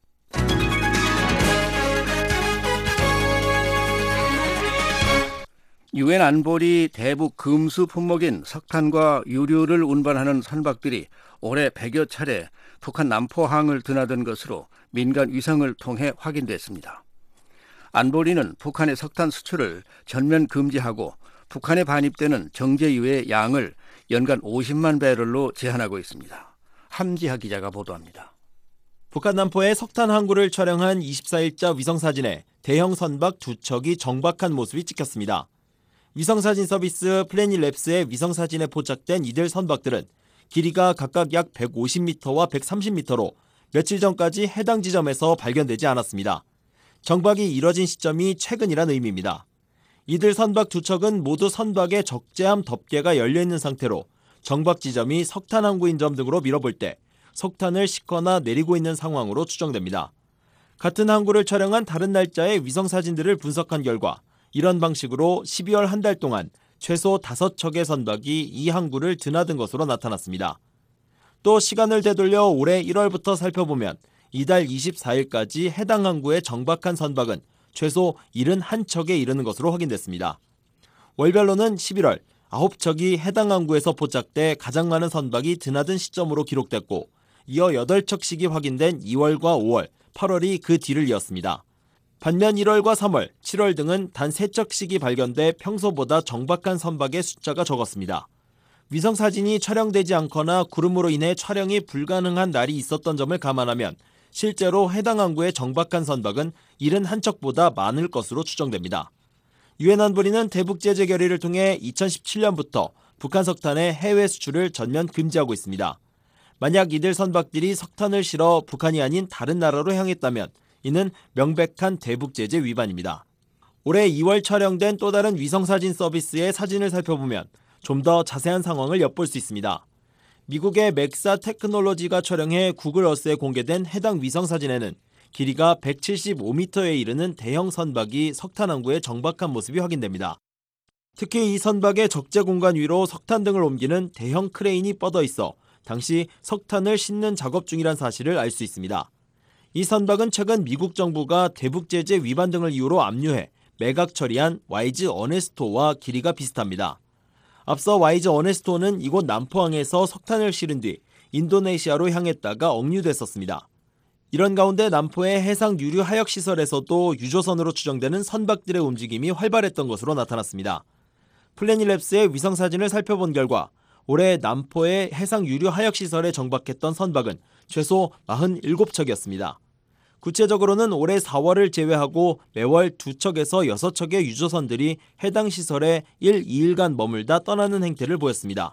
Speaker 3: 유엔 안보리 대북 금수 품목인 석탄과 유류를 운반하는 선박들이 올해 백여 차례 북한 남포항을 드나든 것으로 민간 위성을 통해 확인됐습니다. 안보리는 북한의 석탄 수출을 전면 금지하고 북한에 반입되는 정제유의 양을 연간 오십만 배럴로 제한하고 있습니다. 함지하 기자가 보도합니다.
Speaker 15: 북한 남포의 석탄 항구를 촬영한 이십사일자 위성사진에 대형 선박 두 척이 정박한 모습이 찍혔습니다. 위성사진 서비스 플래닛랩스의 위성사진에 포착된 이들 선박들은 길이가 각각 약 백오십 미터와 백삼십 미터로 며칠 전까지 해당 지점에서 발견되지 않았습니다. 정박이 이뤄진 시점이 최근이란 의미입니다. 이들 선박 두 척은 모두 선박의 적재함 덮개가 열려있는 상태로 정박 지점이 석탄 항구인 점 등으로 밀어볼 때 석탄을 싣거나 내리고 있는 상황으로 추정됩니다. 같은 항구를 촬영한 다른 날짜의 위성사진들을 분석한 결과 이런 방식으로 십이월 한 달 동안 최소 다섯 척의 선박이 이 항구를 드나든 것으로 나타났습니다. 또 시간을 되돌려 올해 일월부터 살펴보면 이달 이십사일까지 해당 항구에 정박한 선박은 최소 칠십일 척에 이르는 것으로 확인됐습니다. 월별로는 십일월 아홉 척이 해당 항구에서 포착돼 가장 많은 선박이 드나든 시점으로 기록됐고 이어 여덟 척씩이 확인된 이월과 오월, 팔월이 그 뒤를 이었습니다. 반면 일월과 삼월, 칠월 등은 단 세 척씩이 발견돼 평소보다 정박한 선박의 숫자가 적었습니다. 위성사진이 촬영되지 않거나 구름으로 인해 촬영이 불가능한 날이 있었던 점을 감안하면 실제로 해당 항구에 정박한 선박은 칠십일 척보다 많을 것으로 추정됩니다. 유엔 안보리는 대북제재 결의를 통해 이천십칠년부터 북한 석탄의 해외 수출을 전면 금지하고 있습니다. 만약 이들 선박들이 석탄을 실어 북한이 아닌 다른 나라로 향했다면 이는 명백한 대북제재 위반입니다. 올해 이월 촬영된 또 다른 위성사진 서비스의 사진을 살펴보면 좀 더 자세한 상황을 엿볼 수 있습니다. 미국의 맥사 테크놀로지가 촬영해 구글 어스에 공개된 해당 위성사진에는 길이가 백칠십오 미터에 이르는 대형 선박이 석탄 항구에 정박한 모습이 확인됩니다. 특히 이 선박의 적재 공간 위로 석탄 등을 옮기는 대형 크레인이 뻗어 있어 당시 석탄을 싣는 작업 중이란 사실을 알 수 있습니다. 이 선박은 최근 미국 정부가 대북제재 위반 등을 이유로 압류해 매각 처리한 와이즈 어네스토와 길이가 비슷합니다. 앞서 와이즈 어네스토는 이곳 남포항에서 석탄을 실은 뒤 인도네시아로 향했다가 억류됐었습니다. 이런 가운데 남포의 해상 유류 하역 시설에서도 유조선으로 추정되는 선박들의 움직임이 활발했던 것으로 나타났습니다. 플래닛랩스의 위성사진을 살펴본 결과 올해 남포의 해상 유류 하역 시설에 정박했던 선박은 최소 사십칠 척이었습니다. 구체적으로는 올해 사월을 제외하고 매월 두 척에서 여섯 척의 유조선들이 해당 시설에 일, 이일간 머물다 떠나는 행태를 보였습니다.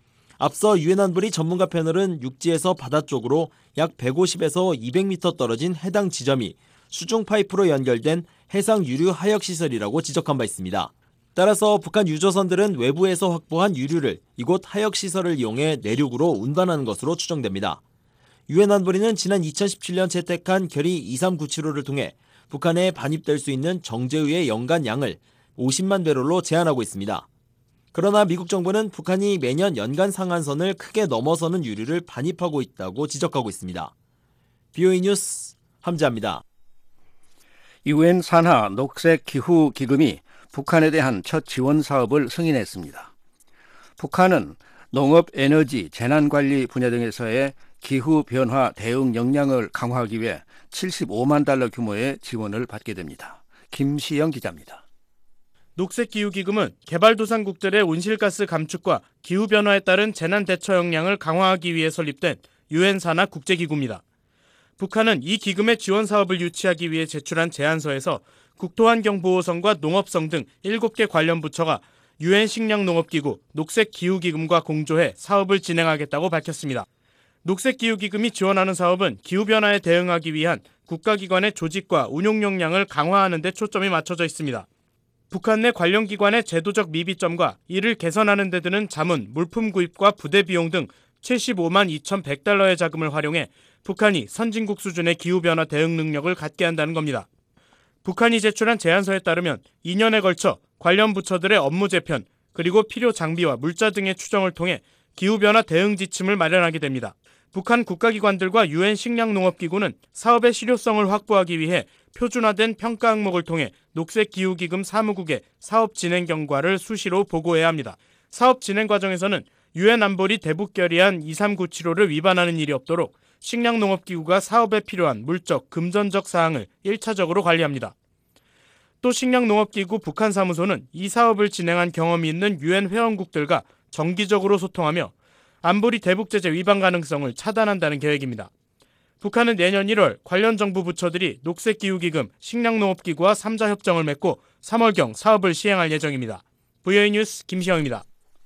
Speaker 15: 앞서 유엔 안보리 전문가 패널은 육지에서 바다 쪽으로 약 백오십에서 이백 미터 떨어진 해당 지점이 수중 파이프로 연결된 해상 유류 하역 시설이라고 지적한 바 있습니다. 따라서 북한 유조선들은 외부에서 확보한 유류를 이곳 하역 시설을 이용해 내륙으로 운반하는 것으로 추정됩니다. 유엔 안보리는 지난 이천십칠년 채택한 결의 이삼구칠오를 통해 북한에 반입될 수 있는 정제유의 연간 양을 오십만 배럴로 제한하고 있습니다. 그러나 미국 정부는 북한이 매년 연간 상한선을 크게 넘어서는 유류를 반입하고 있다고 지적하고 있습니다. 비오이 뉴스 함지아입니다.
Speaker 3: 유엔 산하 녹색 기후 기금이 북한에 대한 첫 지원 사업을 승인했습니다. 북한은 농업, 에너지, 재난관리 분야 등에서의 기후변화 대응 역량을 강화하기 위해 칠십오만 달러 규모의 지원을 받게 됩니다. 김시영 기자입니다.
Speaker 8: 녹색기후기금은 개발도상국들의 온실가스 감축과 기후변화에 따른 재난 대처 역량을 강화하기 위해 설립된 유엔 산하 국제기구입니다. 북한은 이 기금의 지원 사업을 유치하기 위해 제출한 제안서에서 국토환경보호성과 농업성 등 일곱 개 관련 부처가 유엔 식량농업기구 녹색기후기금과 공조해 사업을 진행하겠다고 밝혔습니다. 녹색기후기금이 지원하는 사업은 기후변화에 대응하기 위한 국가기관의 조직과 운용 역량을 강화하는 데 초점이 맞춰져 있습니다. 북한 내 관련 기관의 제도적 미비점과 이를 개선하는 데 드는 자문, 물품 구입과 부대 비용 등 칠십오만 이천백 달러의 자금을 활용해 북한이 선진국 수준의 기후변화 대응 능력을 갖게 한다는 겁니다. 북한이 제출한 제안서에 따르면 이 년에 걸쳐 관련 부처들의 업무 재편, 그리고 필요 장비와 물자 등의 추정을 통해 기후변화 대응 지침을 마련하게 됩니다. 북한 국가기관들과 유엔 식량농업기구는 사업의 실효성을 확보하기 위해 표준화된 평가 항목을 통해 녹색기후기금 사무국에 사업 진행 경과를 수시로 보고해야 합니다. 사업 진행 과정에서는 유엔 안보리 대북 결의안 이삼구칠오를 위반하는 일이 없도록 식량농업기구가 사업에 필요한 물적, 금전적 사항을 일차적으로 관리합니다. 또 식량농업기구 북한사무소는 이 사업을 진행한 경험이 있는 유엔 회원국들과 정기적으로 소통하며 안보리 대북제재 위반 가능성을 차단한다는 계획입니다. 북한은 내년 일월 관련 정부 부처들이 녹색기후기금, 식량농업기구와 삼자 협정을 맺고 삼월경 사업을 시행할 예정입니다. 브이오에이 뉴스 김시영입니다.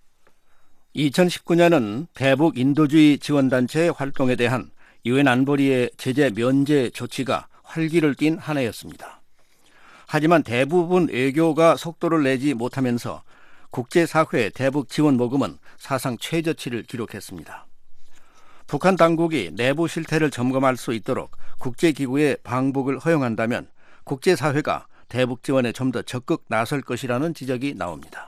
Speaker 3: 이천십구 년은 대북 인도주의 지원단체의 활동에 대한 유엔 안보리의 제재 면제 조치가 활기를 띈 한 해였습니다. 하지만 대부분 외교가 속도를 내지 못하면서 국제사회 대북 지원 모금은 사상 최저치를 기록했습니다. 북한 당국이 내부 실태를 점검할 수 있도록 국제기구의 방북을 허용한다면 국제사회가 대북 지원에 좀 더 적극 나설 것이라는 지적이 나옵니다.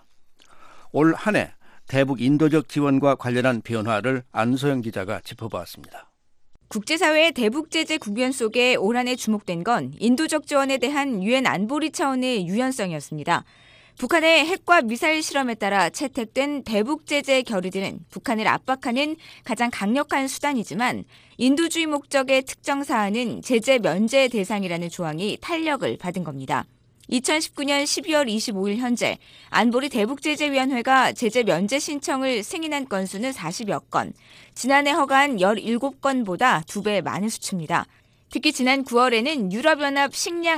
Speaker 3: 올 한 해 대북 인도적 지원과 관련한 변화를 안소영 기자가 짚어보았습니다.
Speaker 4: 국제사회의 대북 제재 국면 속에 올 한 해 주목된 건 인도적 지원에 대한 유엔 안보리 차원의 유연성이었습니다. 북한의 핵과 미사일 실험에 따라 채택된 대북 제재 결의들은 북한을 압박하는 가장 강력한 수단이지만 인도주의 목적의 특정 사안은 제재 면제 대상이라는 조항이 탄력을 받은 겁니다. 이천십구 년 십이월 이십오일 현재 안보리 대북제재위원회가 제재 면제 신청을 승인한 건수는 사십여 건, 지난해 허가한 열일곱 건보다 두 배 많은 수치입니다. 특히 지난 구월에는 유럽연합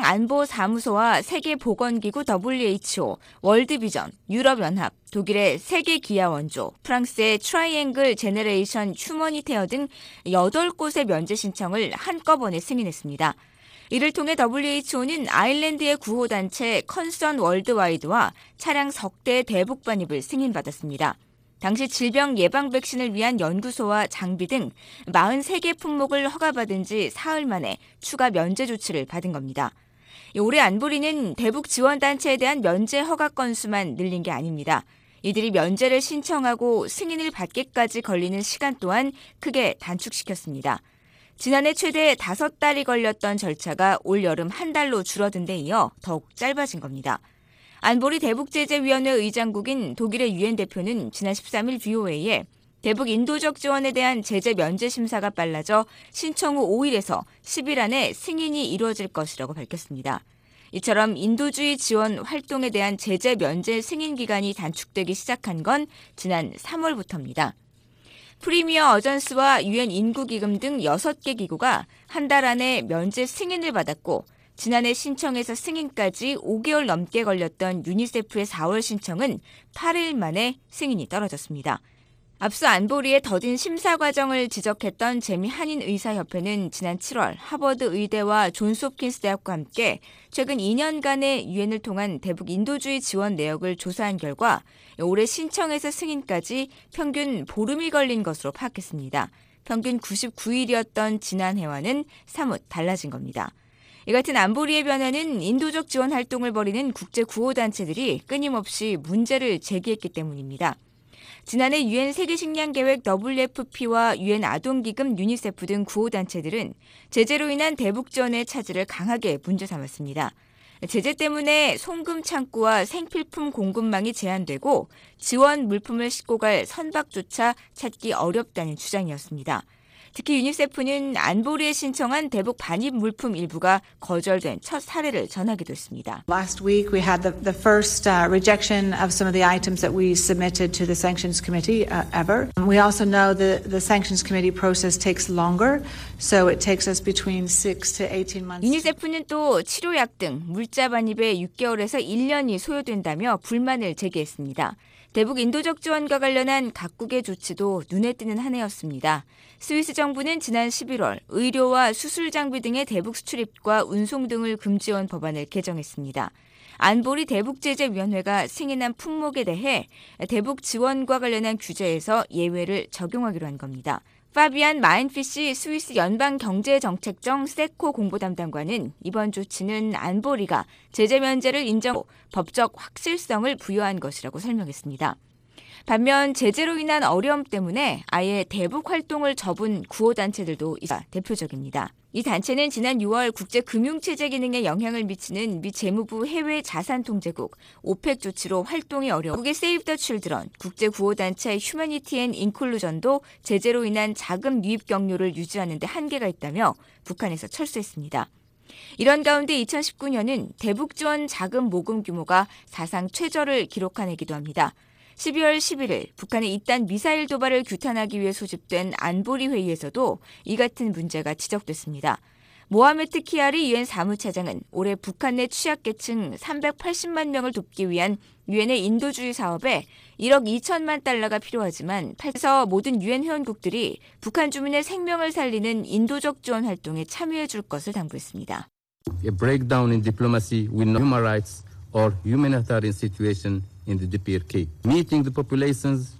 Speaker 4: 식량안보사무소와 세계보건기구 더블유에이치오, 월드비전, 유럽연합, 독일의 세계기아원조, 프랑스의 트라이앵글 제너레이션 휴머니테어 등 여덟 곳의 면제 신청을 한꺼번에 승인했습니다. 이를 통해 더블유에이치오는 아일랜드의 구호단체 컨선 월드와이드와 차량 석 대의 대북 반입을 승인받았습니다. 당시 질병 예방 백신을 위한 연구소와 장비 등 사십삼 개 품목을 허가받은 지 사흘 만에 추가 면제 조치를 받은 겁니다. 올해 안보리는 대북 지원단체에 대한 면제 허가 건수만 늘린 게 아닙니다. 이들이 면제를 신청하고 승인을 받기까지 걸리는 시간 또한 크게 단축시켰습니다. 지난해 최대 다섯 달이 걸렸던 절차가 올 여름 한 달로 줄어든 데 이어 더욱 짧아진 겁니다. 안보리 대북제재위원회 의장국인 독일의 유엔 대표는 지난 십삼 일 브이오에이에 대북 인도적 지원에 대한 제재 면제 심사가 빨라져 신청 후 오 일에서 십 일 안에 승인이 이루어질 것이라고 밝혔습니다. 이처럼 인도주의 지원 활동에 대한 제재 면제 승인 기간이 단축되기 시작한 건 지난 삼월부터입니다. 프리미어 어전스와 유엔 인구기금 등 여섯 개 기구가 한 달 안에 면제 승인을 받았고 지난해 신청에서 승인까지 오 개월 넘게 걸렸던 유니세프의 사월 신청은 팔 일 만에 승인이 떨어졌습니다. 앞서 안보리의 더딘 심사 과정을 지적했던 재미 한인의사협회는 지난 칠월 하버드 의대와 존스홉킨스 대학과 함께 최근 이 년간의 유엔을 통한 대북 인도주의 지원 내역을 조사한 결과 올해 신청에서 승인까지 평균 보름이 걸린 것으로 파악했습니다. 평균 구십구 일이었던 지난해와는 사뭇 달라진 겁니다. 이 같은 안보리의 변화는 인도적 지원 활동을 벌이는 국제 구호단체들이 끊임없이 문제를 제기했기 때문입니다. 지난해 유엔 세계식량계획 더블유에프피와 유엔 아동기금 유니세프 등 구호단체들은 제재로 인한 대북 지원의 차질을 강하게 문제 삼았습니다. 제재 때문에 송금 창구와 생필품 공급망이 제한되고 지원 물품을 싣고 갈 선박조차 찾기 어렵다는 주장이었습니다. 특히 유니세프는 안보리에 신청한 대북 반입 물품 일부가 거절된 첫 사례를 전하기도 했습니다.
Speaker 16: Last week we had the, the first uh, rejection of some of the items that we submitted to the Sanctions Committee uh, ever. We also know that the Sanctions Committee process takes longer, so it takes us between six to eighteen months.
Speaker 4: 유니세프는 또 치료약 등 물자 반입에 육 개월에서 일 년이 소요된다며 불만을 제기했습니다. 대북 인도적 지원과 관련한 각국의 조치도 눈에 띄는 한 해였습니다. 스위스 정부는 지난 십일월 의료와 수술 장비 등의 대북 수출입과 운송 등을 금지한 법안을 개정했습니다. 안보리 대북제재위원회가 승인한 품목에 대해 대북 지원과 관련한 규제에서 예외를 적용하기로 한 겁니다. 파비안 마인피시 스위스 연방경제정책청 세코 공보담당관은 이번 조치는 안보리가 제재 면제를 인정하고 법적 확실성을 부여한 것이라고 설명했습니다. 반면 제재로 인한 어려움 때문에 아예 대북 활동을 접은 구호단체들도 있어 대표적입니다. 이 단체는 지난 유월 국제금융체제 기능에 영향을 미치는 미 재무부 해외자산통제국 오펙 조치로 활동이 어려운 미국의 세이브 더 칠드런, 국제구호단체 휴머니티 앤 인클루전도 제재로 인한 자금 유입 경로를 유지하는 데 한계가 있다며 북한에서 철수했습니다. 이런 가운데 이천십구 년은 대북 지원 자금 모금 규모가 사상 최저를 기록한 해기도 합니다. 십이월 십일일 북한의 이딴 미사일 도발을 규탄하기 위해 소집된 안보리 회의에서도 이 같은 문제가 지적됐습니다. 모하메트 키아리 유엔 사무차장은 올해 북한 내 취약계층 삼백팔십만 명을 돕기 위한 유엔의 인도주의 사업에 일억 이천만 달러가 필요하지만 그래서 모든 유엔 회원국들이 북한 주민의 생명을 살리는 인도적 지원 활동에 참여해 줄 것을 당부했습니다.
Speaker 17: A breakdown in diplomacy with no human rights or humanitarian situation in the D P R K. Meeting the population's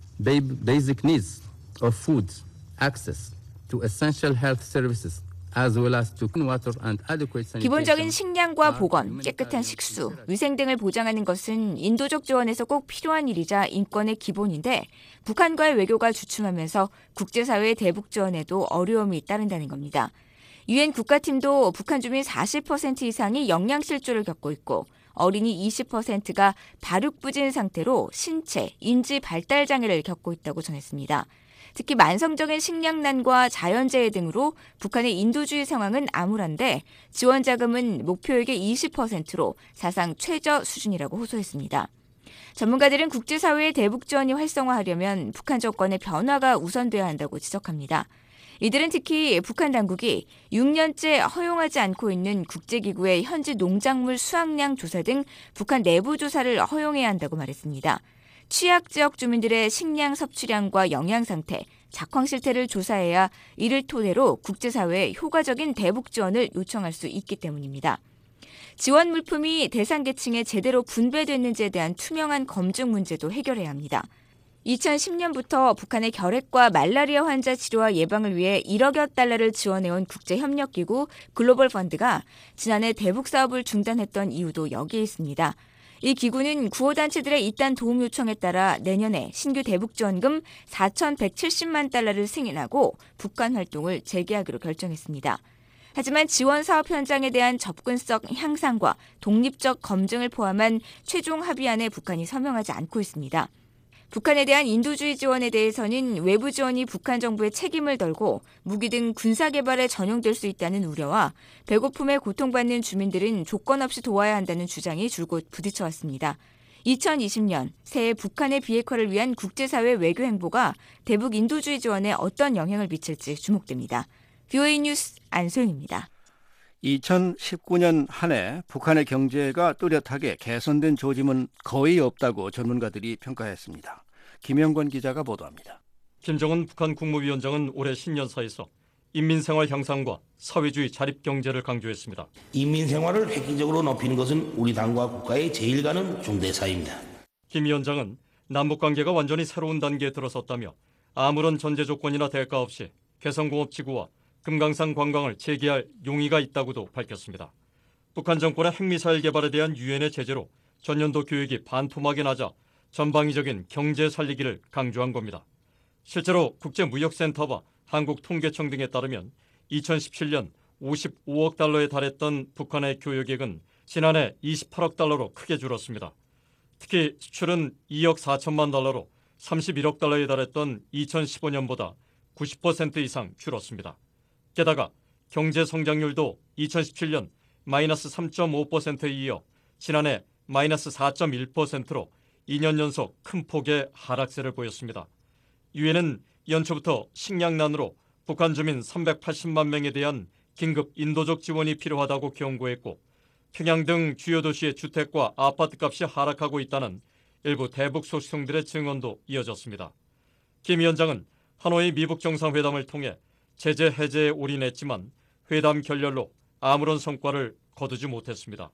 Speaker 17: basic needs of food, access to essential health services, as well as to clean water and adequate sanitation.
Speaker 4: 기본적인 식량과 보건, 깨끗한 식수, 위생 등을 보장하는 것은 인도적 지원에서 꼭 필요한 일이자 인권의 기본인데 북한과의 외교가 주춤하면서 국제사회의 대북 지원에도 어려움이 따른다는 겁니다. 유엔 국가팀도 북한 주민 사십 퍼센트 이상이 영양실조를 겪고 있고 어린이 이십 퍼센트가 발육부진 상태로 신체, 인지 발달 장애를 겪고 있다고 전했습니다. 특히 만성적인 식량난과 자연재해 등으로 북한의 인도주의 상황은 암울한데 지원 자금은 목표액의 이십 퍼센트로 사상 최저 수준이라고 호소했습니다. 전문가들은 국제사회의 대북 지원이 활성화하려면 북한 정권의 변화가 우선돼야 한다고 지적합니다. 이들은 특히 북한 당국이 육 년째 허용하지 않고 있는 국제기구의 현지 농작물 수확량 조사 등 북한 내부 조사를 허용해야 한다고 말했습니다. 취약 지역 주민들의 식량 섭취량과 영양 상태, 작황 실태를 조사해야 이를 토대로 국제사회에 효과적인 대북 지원을 요청할 수 있기 때문입니다. 지원 물품이 대상 계층에 제대로 분배됐는지에 대한 투명한 검증 문제도 해결해야 합니다. 이천십 년부터 북한의 결핵과 말라리아 환자 치료와 예방을 위해 일억여 달러를 지원해온 국제협력기구 글로벌 펀드가 지난해 대북 사업을 중단했던 이유도 여기에 있습니다. 이 기구는 구호단체들의 이딴 도움 요청에 따라 내년에 신규 대북 지원금 사천백칠십만 달러를 승인하고 북한 활동을 재개하기로 결정했습니다. 하지만 지원 사업 현장에 대한 접근성 향상과 독립적 검증을 포함한 최종 합의안에 북한이 서명하지 않고 있습니다. 북한에 대한 인도주의 지원에 대해서는 외부 지원이 북한 정부의 책임을 덜고 무기 등 군사 개발에 전용될 수 있다는 우려와 배고픔에 고통받는 주민들은 조건 없이 도와야 한다는 주장이 줄곧 부딪혀왔습니다. 이천이십 년 새해 북한의 비핵화를 위한 국제사회 외교 행보가 대북 인도주의 지원에 어떤 영향을 미칠지 주목됩니다. 브이오에이 뉴스 안소영입니다.
Speaker 3: 이천십구 년 한 해 북한의 경제가 뚜렷하게 개선된 조짐은 거의 없다고 전문가들이 평가했습니다. 김영권 기자가 보도합니다.
Speaker 5: 김정은 북한 국무위원장은 올해 신년사에서 인민생활 향상과 사회주의 자립경제를 강조했습니다.
Speaker 18: 인민생활을 획기적으로 높이는 것은 우리 당과 국가의 제일 가는 중대사입니다.
Speaker 5: 김 위원장은 남북관계가 완전히 새로운 단계에 들어섰다며 아무런 전제 조건이나 대가 없이 개성공업지구와 금강산 관광을 재개할 용의가 있다고도 밝혔습니다. 북한 정권의 핵미사일 개발에 대한 유엔의 제재로 전년도 교육이 반토막이 나자 전방위적인 경제 살리기를 강조한 겁니다. 실제로 국제무역센터와 한국통계청 등에 따르면 이천십칠 년 오십오억 달러에 달했던 북한의 교역액은 지난해 이십팔억 달러로 크게 줄었습니다. 특히 수출은 이억 사천만 달러로 삼십일억 달러에 달했던 이천십오 년보다 구십 퍼센트 이상 줄었습니다. 게다가 경제 성장률도 이천십칠 년 마이너스 삼 점 오 퍼센트에 이어 지난해 마이너스 사 점 일 퍼센트로 이 년 연속 큰 폭의 하락세를 보였습니다. 유엔은 연초부터 식량난으로 북한 주민 삼백팔십만 명에 대한 긴급 인도적 지원이 필요하다고 경고했고 평양 등 주요 도시의 주택과 아파트값이 하락하고 있다는 일부 대북 소식통들의 증언도 이어졌습니다. 김 위원장은 하노이 미북 정상회담을 통해 제재 해제에 올인했지만 회담 결렬로 아무런 성과를 거두지 못했습니다.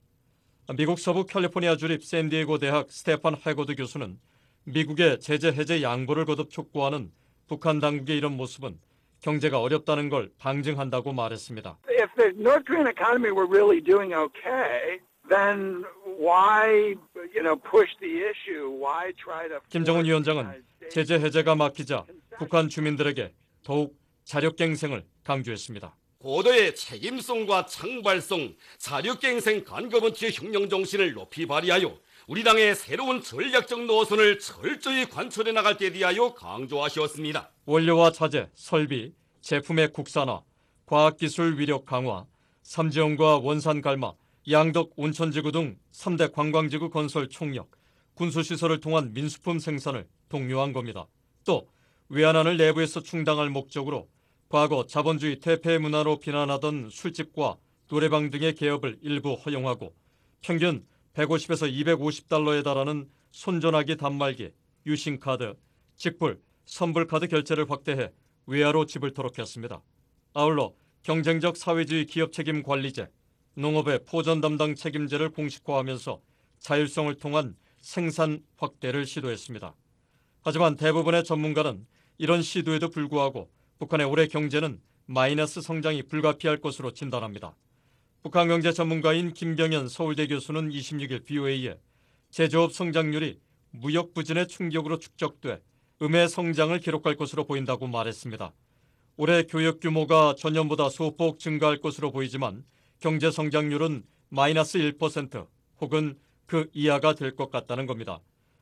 Speaker 5: 미국 서부 캘리포니아 주립 샌디에고 대학 스테판 해고드 교수는 미국의 제재 해제 양보를 거듭 촉구하는 북한 당국의 이런 모습은 경제가 어렵다는 걸 방증한다고 말했습니다.
Speaker 19: If the North Korean economy were really doing okay, then why, you know, push the issue? Why try to?
Speaker 5: 김정은 위원장은 제재 해제가 막히자 북한 주민들에게 더욱 자력갱생을 강조했습니다.
Speaker 20: 고도의 책임성과 창발성, 자력갱생 간거번치의 혁명 정신을 높이 발휘하여 우리 당의 새로운 전략적 노선을 철저히 관철해 나갈 때 대하여 강조하셨습니다.
Speaker 5: 원료와 자재, 설비, 제품의 국산화, 과학기술 위력 강화, 삼지연과 원산 갈마, 양덕 온천지구 등 삼 대 관광지구 건설 총력, 군수시설을 통한 민수품 생산을 독려한 겁니다. 또 외환환을 내부에서 충당할 목적으로 과거 자본주의 퇴폐 문화로 비난하던 술집과 노래방 등의 개업을 일부 허용하고 평균 백오십에서 이백오십 달러에 달하는 손전화기 단말기, 유심카드, 직불, 선불카드 결제를 확대해 외화로 지불토록 했습니다. 아울러 경쟁적 사회주의 기업책임 관리제, 농업의 포전 담당 책임제를 공식화하면서 자율성을 통한 생산 확대를 시도했습니다. 하지만 대부분의 전문가는 이런 시도에도 불구하고 북한의 올해 경제는 마이너스 성장이 불가피할 것으로 진단합니다. 북한 경제 전문가인 김병현 서울대 교수는 이십육 일 비오에이에 제조업 성장률이 무역 부진의 충격으로 축적돼 음의 성장을 기록할 것으로 보인다고 말했습니다. 올해 교역 규모가 전년보다 소폭 증가할 것으로 보이지만 경제 성장률은 마이너스 일 퍼센트 혹은 그 이하가 될 것 같다는 겁니다.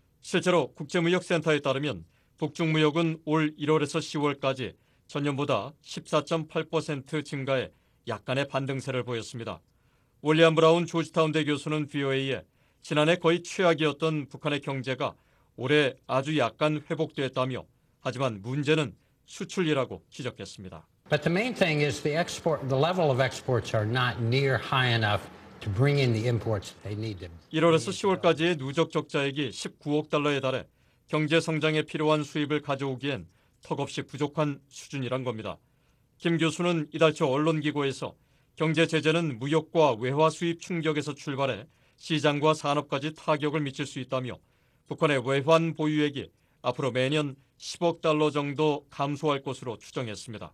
Speaker 5: 실제로 국제무역센터에 따르면 북중무역은 올 일월에서 시월까지 전년보다 십사 점 팔 퍼센트 증가해 약간의 반등세를 보였습니다. 윌리엄 브라운 조지타운대 교수는 비오에이에 지난해 거의 최악이었던 북한의 경제가 올해 아주 약간 회복됐다며 하지만 문제는 수출이라고 지적했습니다.
Speaker 21: But the main thing is the export, the level of exports are not near high enough to bring in the imports they need them.
Speaker 5: 일월에서 시월까지의 누적 적자액이 십구억 달러에 달해 경제 성장에 필요한 수입을 가져오기엔 턱없이 부족한 수준이란 겁니다. 김 교수는 이달 초 언론기고에서 경제 제재는 무역과 외화 수입 충격에서 출발해 시장과 산업까지 타격을 미칠 수 있다며 북한의 외환 보유액이 앞으로 매년 십억 달러 정도 감소할 것으로 추정했습니다.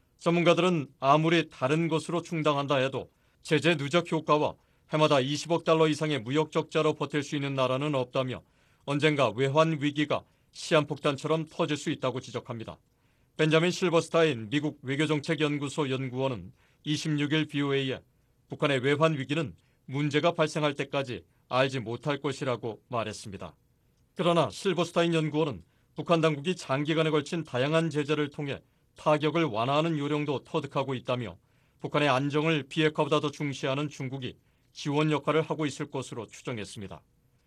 Speaker 5: 전문가들은 아무리 다른 것으로 충당한다 해도 제재 누적 효과와 해마다 이십억 달러 이상의 무역 적자로 버틸 수 있는 나라는 없다며 언젠가 외환 위기가 시한폭탄처럼 터질 수 있다고 지적합니다. 벤자민 실버스타인 미국 외교정책연구소 연구원은 이십육 일 비오에이에 북한의 외환 위기는 문제가 발생할 때까지 알지 못할 것이라고 말했습니다. 그러나 실버스타인 연구원은 북한 당국이 장기간에 걸친 다양한 제재를 통해 타격을 완화하는 요령도 터득하고 있다며 북한의 안정을 비핵화보다 더 중시하는 중국이 지원 역할을 하고 있을 것으로 추정했습니다.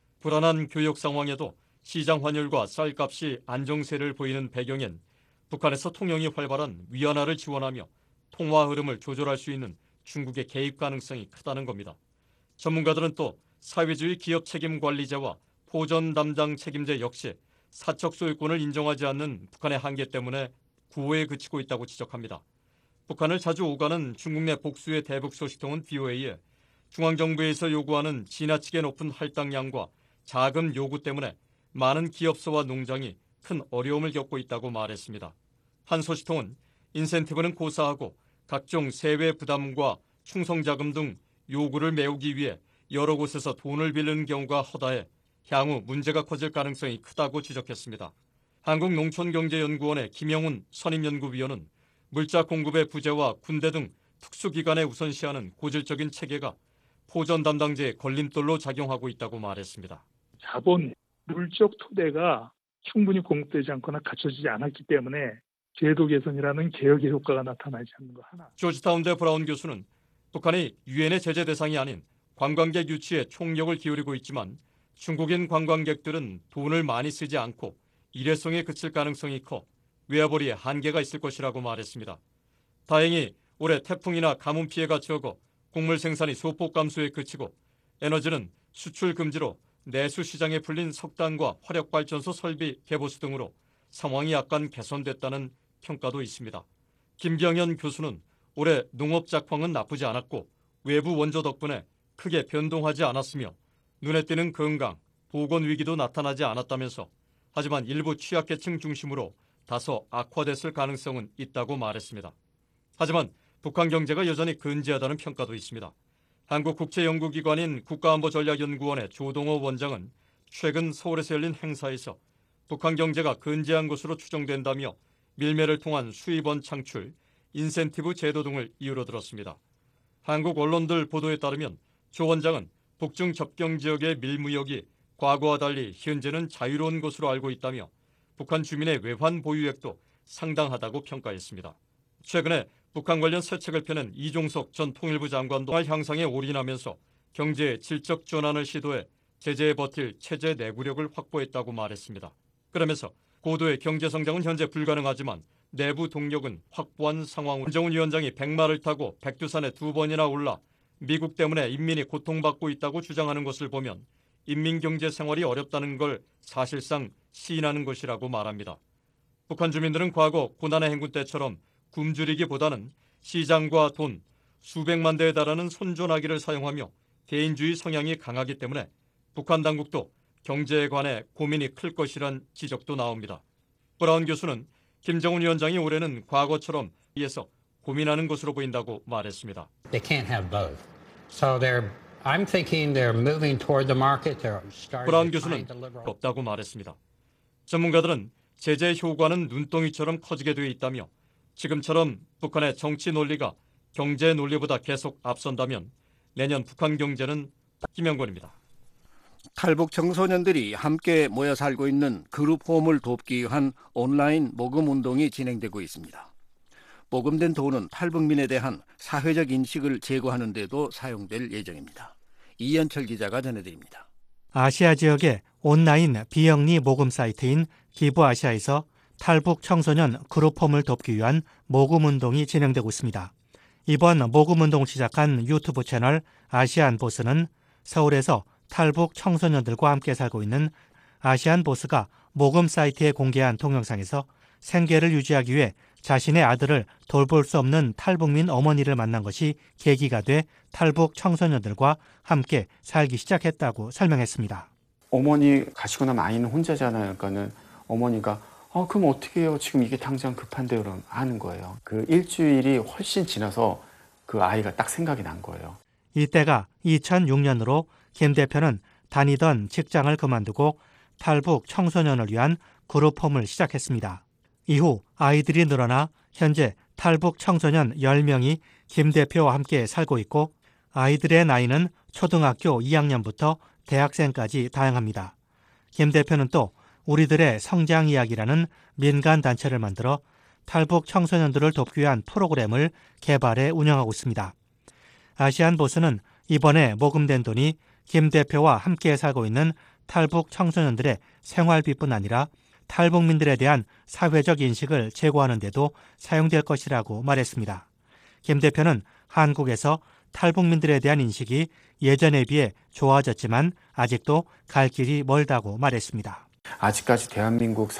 Speaker 5: 불안한 교역 상황에도 시장 환율과 쌀값이 안정세를 보이는 배경엔 북한에서 통영이 활발한 위안화를 지원하며 통화 흐름을 조절할 수 있는 중국의 개입 가능성이 크다는 겁니다. 전문가들은 또 사회주의 기업 책임 관리제와 포전 담당 책임제 역시 사적 소유권을 인정하지 않는 북한의 한계 때문에 구호에 그치고 있다고 지적합니다. 북한을 자주 오가는 중국 내 복수의 대북 소식통은 비오에이에 중앙정부에서 요구하는 지나치게 높은 할당량과 자금 요구 때문에 많은 기업소와 농장이 큰 어려움을 겪고 있다고 말했습니다. 한 소식통은 인센티브는 고사하고 각종 세외 부담과 충성자금 등 요구를 메우기 위해 여러 곳에서 돈을 빌리는 경우가 허다해 향후 문제가 커질 가능성이 크다고 지적했습니다. 한국농촌경제연구원의 김영훈 선임연구위원은 물자 공급의 부재와 군대 등 특수기관에 우선시하는 고질적인 체계가 포전 담당제의 걸림돌로 작용하고 있다고 말했습니다.
Speaker 22: 자본, 물적 토대가 충분히 공급되지 않거나 갖춰지지 않았기 때문에
Speaker 1: 제도 개선이라는 개혁의 효과가 나타나지 않는 거 하나.
Speaker 5: 조지타운대 브라운 교수는 북한이 유엔의 제재 대상이 아닌 관광객 유치에 총력을 기울이고 있지만 중국인 관광객들은 돈을 많이 쓰지 않고 일회성에 그칠 가능성이 커 외화벌이에 한계가 있을 것이라고 말했습니다. 다행히 올해 태풍이나 가뭄 피해가 적어 곡물 생산이 소폭 감소에 그치고 에너지는 수출 금지로 내수 시장에 풀린 석탄과 화력발전소 설비 개보수 등으로 상황이 약간 개선됐다는 평가도 있습니다. 김경현 교수는 올해 농업 작황은 나쁘지 않았고 외부 원조 덕분에 크게 변동하지 않았으며 눈에 띄는 건강, 보건 위기도 나타나지 않았다면서 하지만 일부 취약계층 중심으로 다소 악화됐을 가능성은 있다고 말했습니다. 하지만 북한 경제가 여전히 건재하다는 평가도 있습니다. 한국국제연구기관인 국가안보전략연구원의 조동호 원장은 최근 서울에서 열린 행사에서 북한 경제가 건재한 것으로 추정된다며 밀매를 통한 수입원 창출, 인센티브 제도 등을 이유로 들었습니다. 한국 언론들 보도에 따르면 조 원장은 북중 접경 지역의 밀무역이 과거와 달리 현재는 자유로운 것으로 알고 있다며 북한 주민의 외환 보유액도 상당하다고 평가했습니다. 최근에 북한 관련 새 책을 펴낸 이종석 전 통일부 장관도 향상에 올인하면서 경제의 질적 전환을 시도해 제재에 버틸 체제 내구력을 확보했다고 말했습니다. 그러면서 고도의 경제 성장은 현재 불가능하지만 내부 동력은 확보한 상황으로 김정은 위원장이 백마를 타고 백두산에 두 번이나 올라 미국 때문에 인민이 고통받고 있다고 주장하는 것을 보면 인민경제 생활이 어렵다는 걸 사실상 시인하는 것이라고 말합니다. 북한 주민들은 과거 고난의 행군 때처럼 굶주리기보다는 시장과 돈, 수백만 대에 달하는 손존하기를 사용하며 개인주의 성향이 강하기 때문에 북한 당국도 경제에 관해 고민이 클 것이란 지적도 나옵니다. 브라운 교수는 김정은 위원장이 올해는 과거처럼 위에서 고민하는 것으로 보인다고 말했습니다.
Speaker 21: They can't have both. So they're I'm thinking they're moving toward the market. They're starting
Speaker 5: 브라운
Speaker 21: to
Speaker 5: 교수는
Speaker 21: find the liberal.
Speaker 5: 없다고 말했습니다. 전문가들은 제재 효과는 눈덩이처럼 커지게 돼 있다며 지금처럼 북한의 정치 논리가 경제 논리보다 계속 앞선다면 내년 북한 경제는 김영권입니다.
Speaker 3: 탈북 청소년들이 함께 모여 살고 있는 그룹홈을 돕기 위한 온라인 모금 운동이 진행되고 있습니다. 모금된 돈은 탈북민에 대한 사회적 인식을 제고하는 데도 사용될 예정입니다. 이현철 기자가 전해드립니다.
Speaker 22: 아시아 지역의 온라인 비영리 모금 사이트인 기부아시아에서 탈북 청소년 그룹홈을 돕기 위한 모금 운동이 진행되고 있습니다. 이번 모금 운동을 시작한 유튜브 채널 아시안 보스는 서울에서 탈북 청소년들과 함께 살고 있는 아시안 보스가 모금 사이트에 공개한 동영상에서 생계를 유지하기 위해 자신의 아들을 돌볼 수 없는 탈북민 어머니를 만난 것이 계기가 돼 탈북 청소년들과 함께 살기 시작했다고 설명했습니다.
Speaker 23: 어머니 가시고 나면 아이는 혼자잖아요. 그러니까는 어머니가 어, 그럼 어떻게 해요? 지금 이게 당장 급한데요? 그럼 하는 거예요. 그 일주일이 훨씬 지나서 그 아이가 딱 생각이 난 거예요.
Speaker 22: 이때가 이천육 년으로 김 대표는 다니던 직장을 그만두고 탈북 청소년을 위한 그룹홈을 시작했습니다. 이후 아이들이 늘어나 현재 탈북 청소년 열 명이 김 대표와 함께 살고 있고 아이들의 나이는 초등학교 이 학년부터 대학생까지 다양합니다. 김 대표는 또 우리들의 성장 이야기라는 민간 단체를 만들어 탈북 청소년들을 돕기 위한 프로그램을 개발해 운영하고 있습니다. 아시안 보스는 이번에 모금된 돈이 김 대표와 함께 살고 있는 탈북 청소년들의 생활비뿐 아니라 탈북민들에 대한 사회적 인식을 제고하는 데도 사용될 것이라고 말했습니다. 김 대표는 한국에서 탈북민들에 대한 인식이 예전에 비해 좋아졌지만 아직도 갈 길이 멀다고 말했습니다.
Speaker 23: 아직까지 대한민국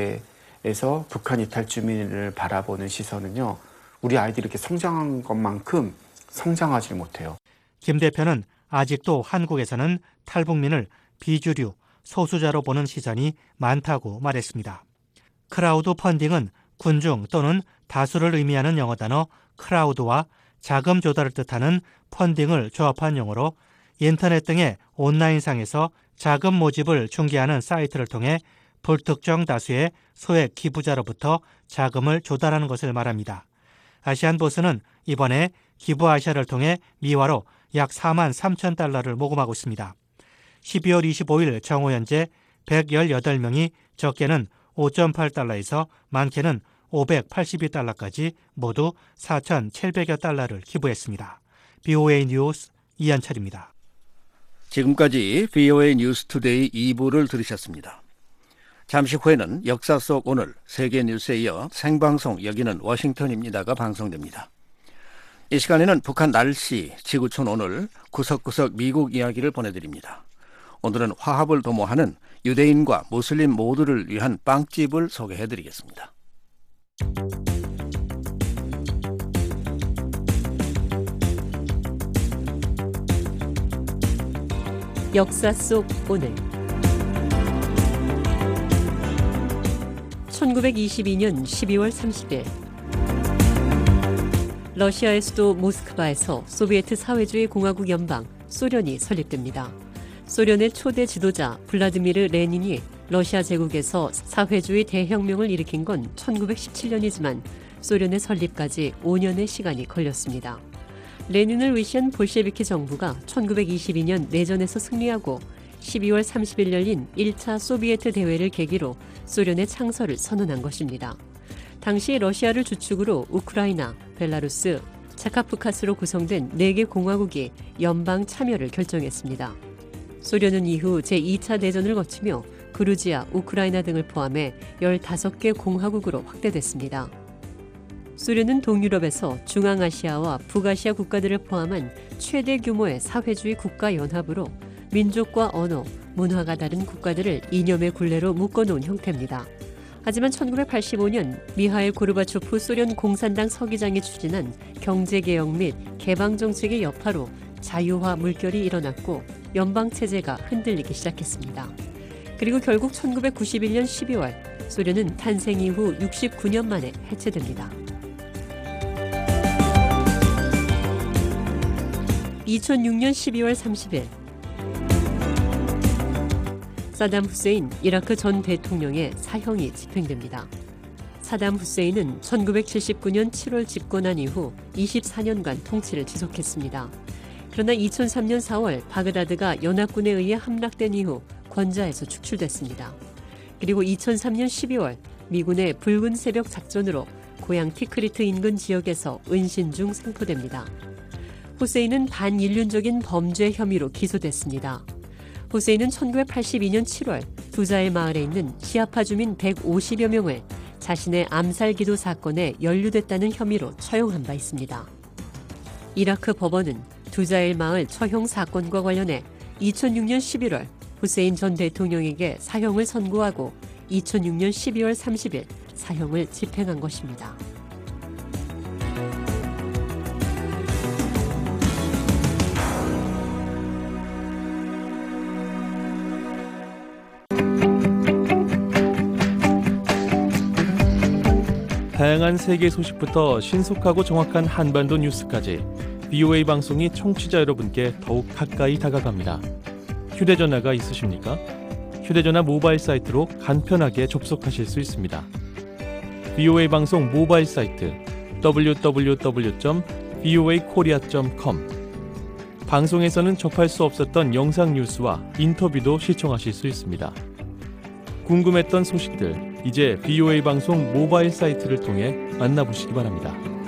Speaker 23: 사회에서 북한 이탈 주민을 바라보는 시선은요, 우리 아이들이 이렇게 성장한 것만큼 성장하지 못해요.
Speaker 22: 김 대표는 아직도 한국에서는 탈북민을 비주류, 소수자로 보는 시선이 많다고 말했습니다. 크라우드 펀딩은 군중 또는 다수를 의미하는 영어 단어 크라우드와 자금 조달을 뜻하는 펀딩을 조합한 용어로 인터넷 등의 온라인상에서 자금 모집을 중개하는 사이트를 통해 불특정 다수의 소액 기부자로부터 자금을 조달하는 것을 말합니다. 아시안보스는 이번에 기부아시아를 통해 미화로 약 사만 삼천 달러를 모금하고 있습니다. 십이월 이십오일 정오 현재 백십팔 명이 적게는 오 점 팔 달러에서 많게는 오백팔십이 달러까지 모두 사천칠백여 달러를 기부했습니다. 비오에이 뉴스 이한철입니다.
Speaker 3: 지금까지 비오에이 뉴스투데이 이 부를 들으셨습니다. 잠시 후에는 역사 속 오늘 세계 뉴스에 이어 생방송 여기는 워싱턴입니다가 방송됩니다. 이 시간에는 북한 날씨, 지구촌 오늘, 구석구석 미국 이야기를 보내드립니다. 오늘은 화합을 도모하는 유대인과 무슬림 모두를 위한 빵집을 소개해드리겠습니다.
Speaker 2: 역사 속 오늘 천구백이십이 년 십이월 삼십일 러시아의 수도 모스크바에서 소비에트 사회주의 공화국 연방 소련이 설립됩니다. 소련의 초대 지도자 블라디미르 레닌이 러시아 제국에서 사회주의 대혁명을 일으킨 건 천구백십칠 년이지만 소련의 설립까지 오 년의 시간이 걸렸습니다. 레닌을 위시한 볼셰비키 정부가 천구백이십이 년 내전에서 승리하고 십이월 삼십일 열린 일 차 소비에트 대회를 계기로 소련의 창설을 선언한 것입니다. 당시 러시아를 주축으로 우크라이나, 벨라루스, 차카프카스로 구성된 네 개 공화국이 연방 참여를 결정했습니다. 소련은 이후 제이 차 대전을 거치며 그루지아, 우크라이나 등을 포함해 열다섯 개 공화국으로 확대됐습니다. 소련은 동유럽에서 중앙아시아와 북아시아 국가들을 포함한 최대 규모의 사회주의 국가연합으로 민족과 언어, 문화가 다른 국가들을 이념의 굴레로 묶어놓은 형태입니다. 하지만 천구백팔십오 년 미하일 고르바초프 소련 공산당 서기장이 추진한 경제개혁 및 개방정책의 여파로 자유화 물결이 일어났고 연방체제가 흔들리기 시작했습니다. 그리고 결국 천구백구십일 년 십이월 소련은 탄생 이후 육십구 년 만에 해체됩니다. 이천육 년 십이월 삼십일 사담 후세인 이라크 전 대통령의 사형이 집행됩니다. 사담 후세인은 천구백칠십구 년 칠월 집권한 이후 이십사 년간 통치를 지속했습니다. 그러나 이천삼 년 사월 바그다드가 연합군에 의해 함락된 이후 권좌에서 축출됐습니다. 그리고 이천삼 년 십이월 미군의 붉은 새벽 작전으로 고향 티크리트 인근 지역에서 은신 중 생포됩니다. 후세인은 반인륜적인 범죄 혐의로 기소됐습니다. 후세인은 천구백팔십이 년 칠월 두자일 마을에 있는 시아파 주민 백오십여 명을 자신의 암살 기도 사건에 연루됐다는 혐의로 처형한 바 있습니다. 이라크 법원은 두자일 마을 처형 사건과 관련해 이천육 년 십일월 후세인 전 대통령에게 사형을 선고하고 이천육 년 십이월 삼십일 사형을 집행한 것입니다.
Speaker 6: 다양한 세계 소식부터 신속하고 정확한 한반도 뉴스까지 비오에이 방송이 청취자 여러분께 더욱 가까이 다가갑니다. 휴대전화가 있으십니까? 휴대전화 모바일 사이트로 간편하게 접속하실 수 있습니다. 비오에이 방송 모바일 사이트 더블유 더블유 더블유 점 비오에이 코리아 점 컴 방송에서는 접할 수 없었던 영상 뉴스와 인터뷰도 시청하실 수 있습니다. 궁금했던 소식들 이제 비오에이 방송 모바일 사이트를 통해 만나보시기 바랍니다.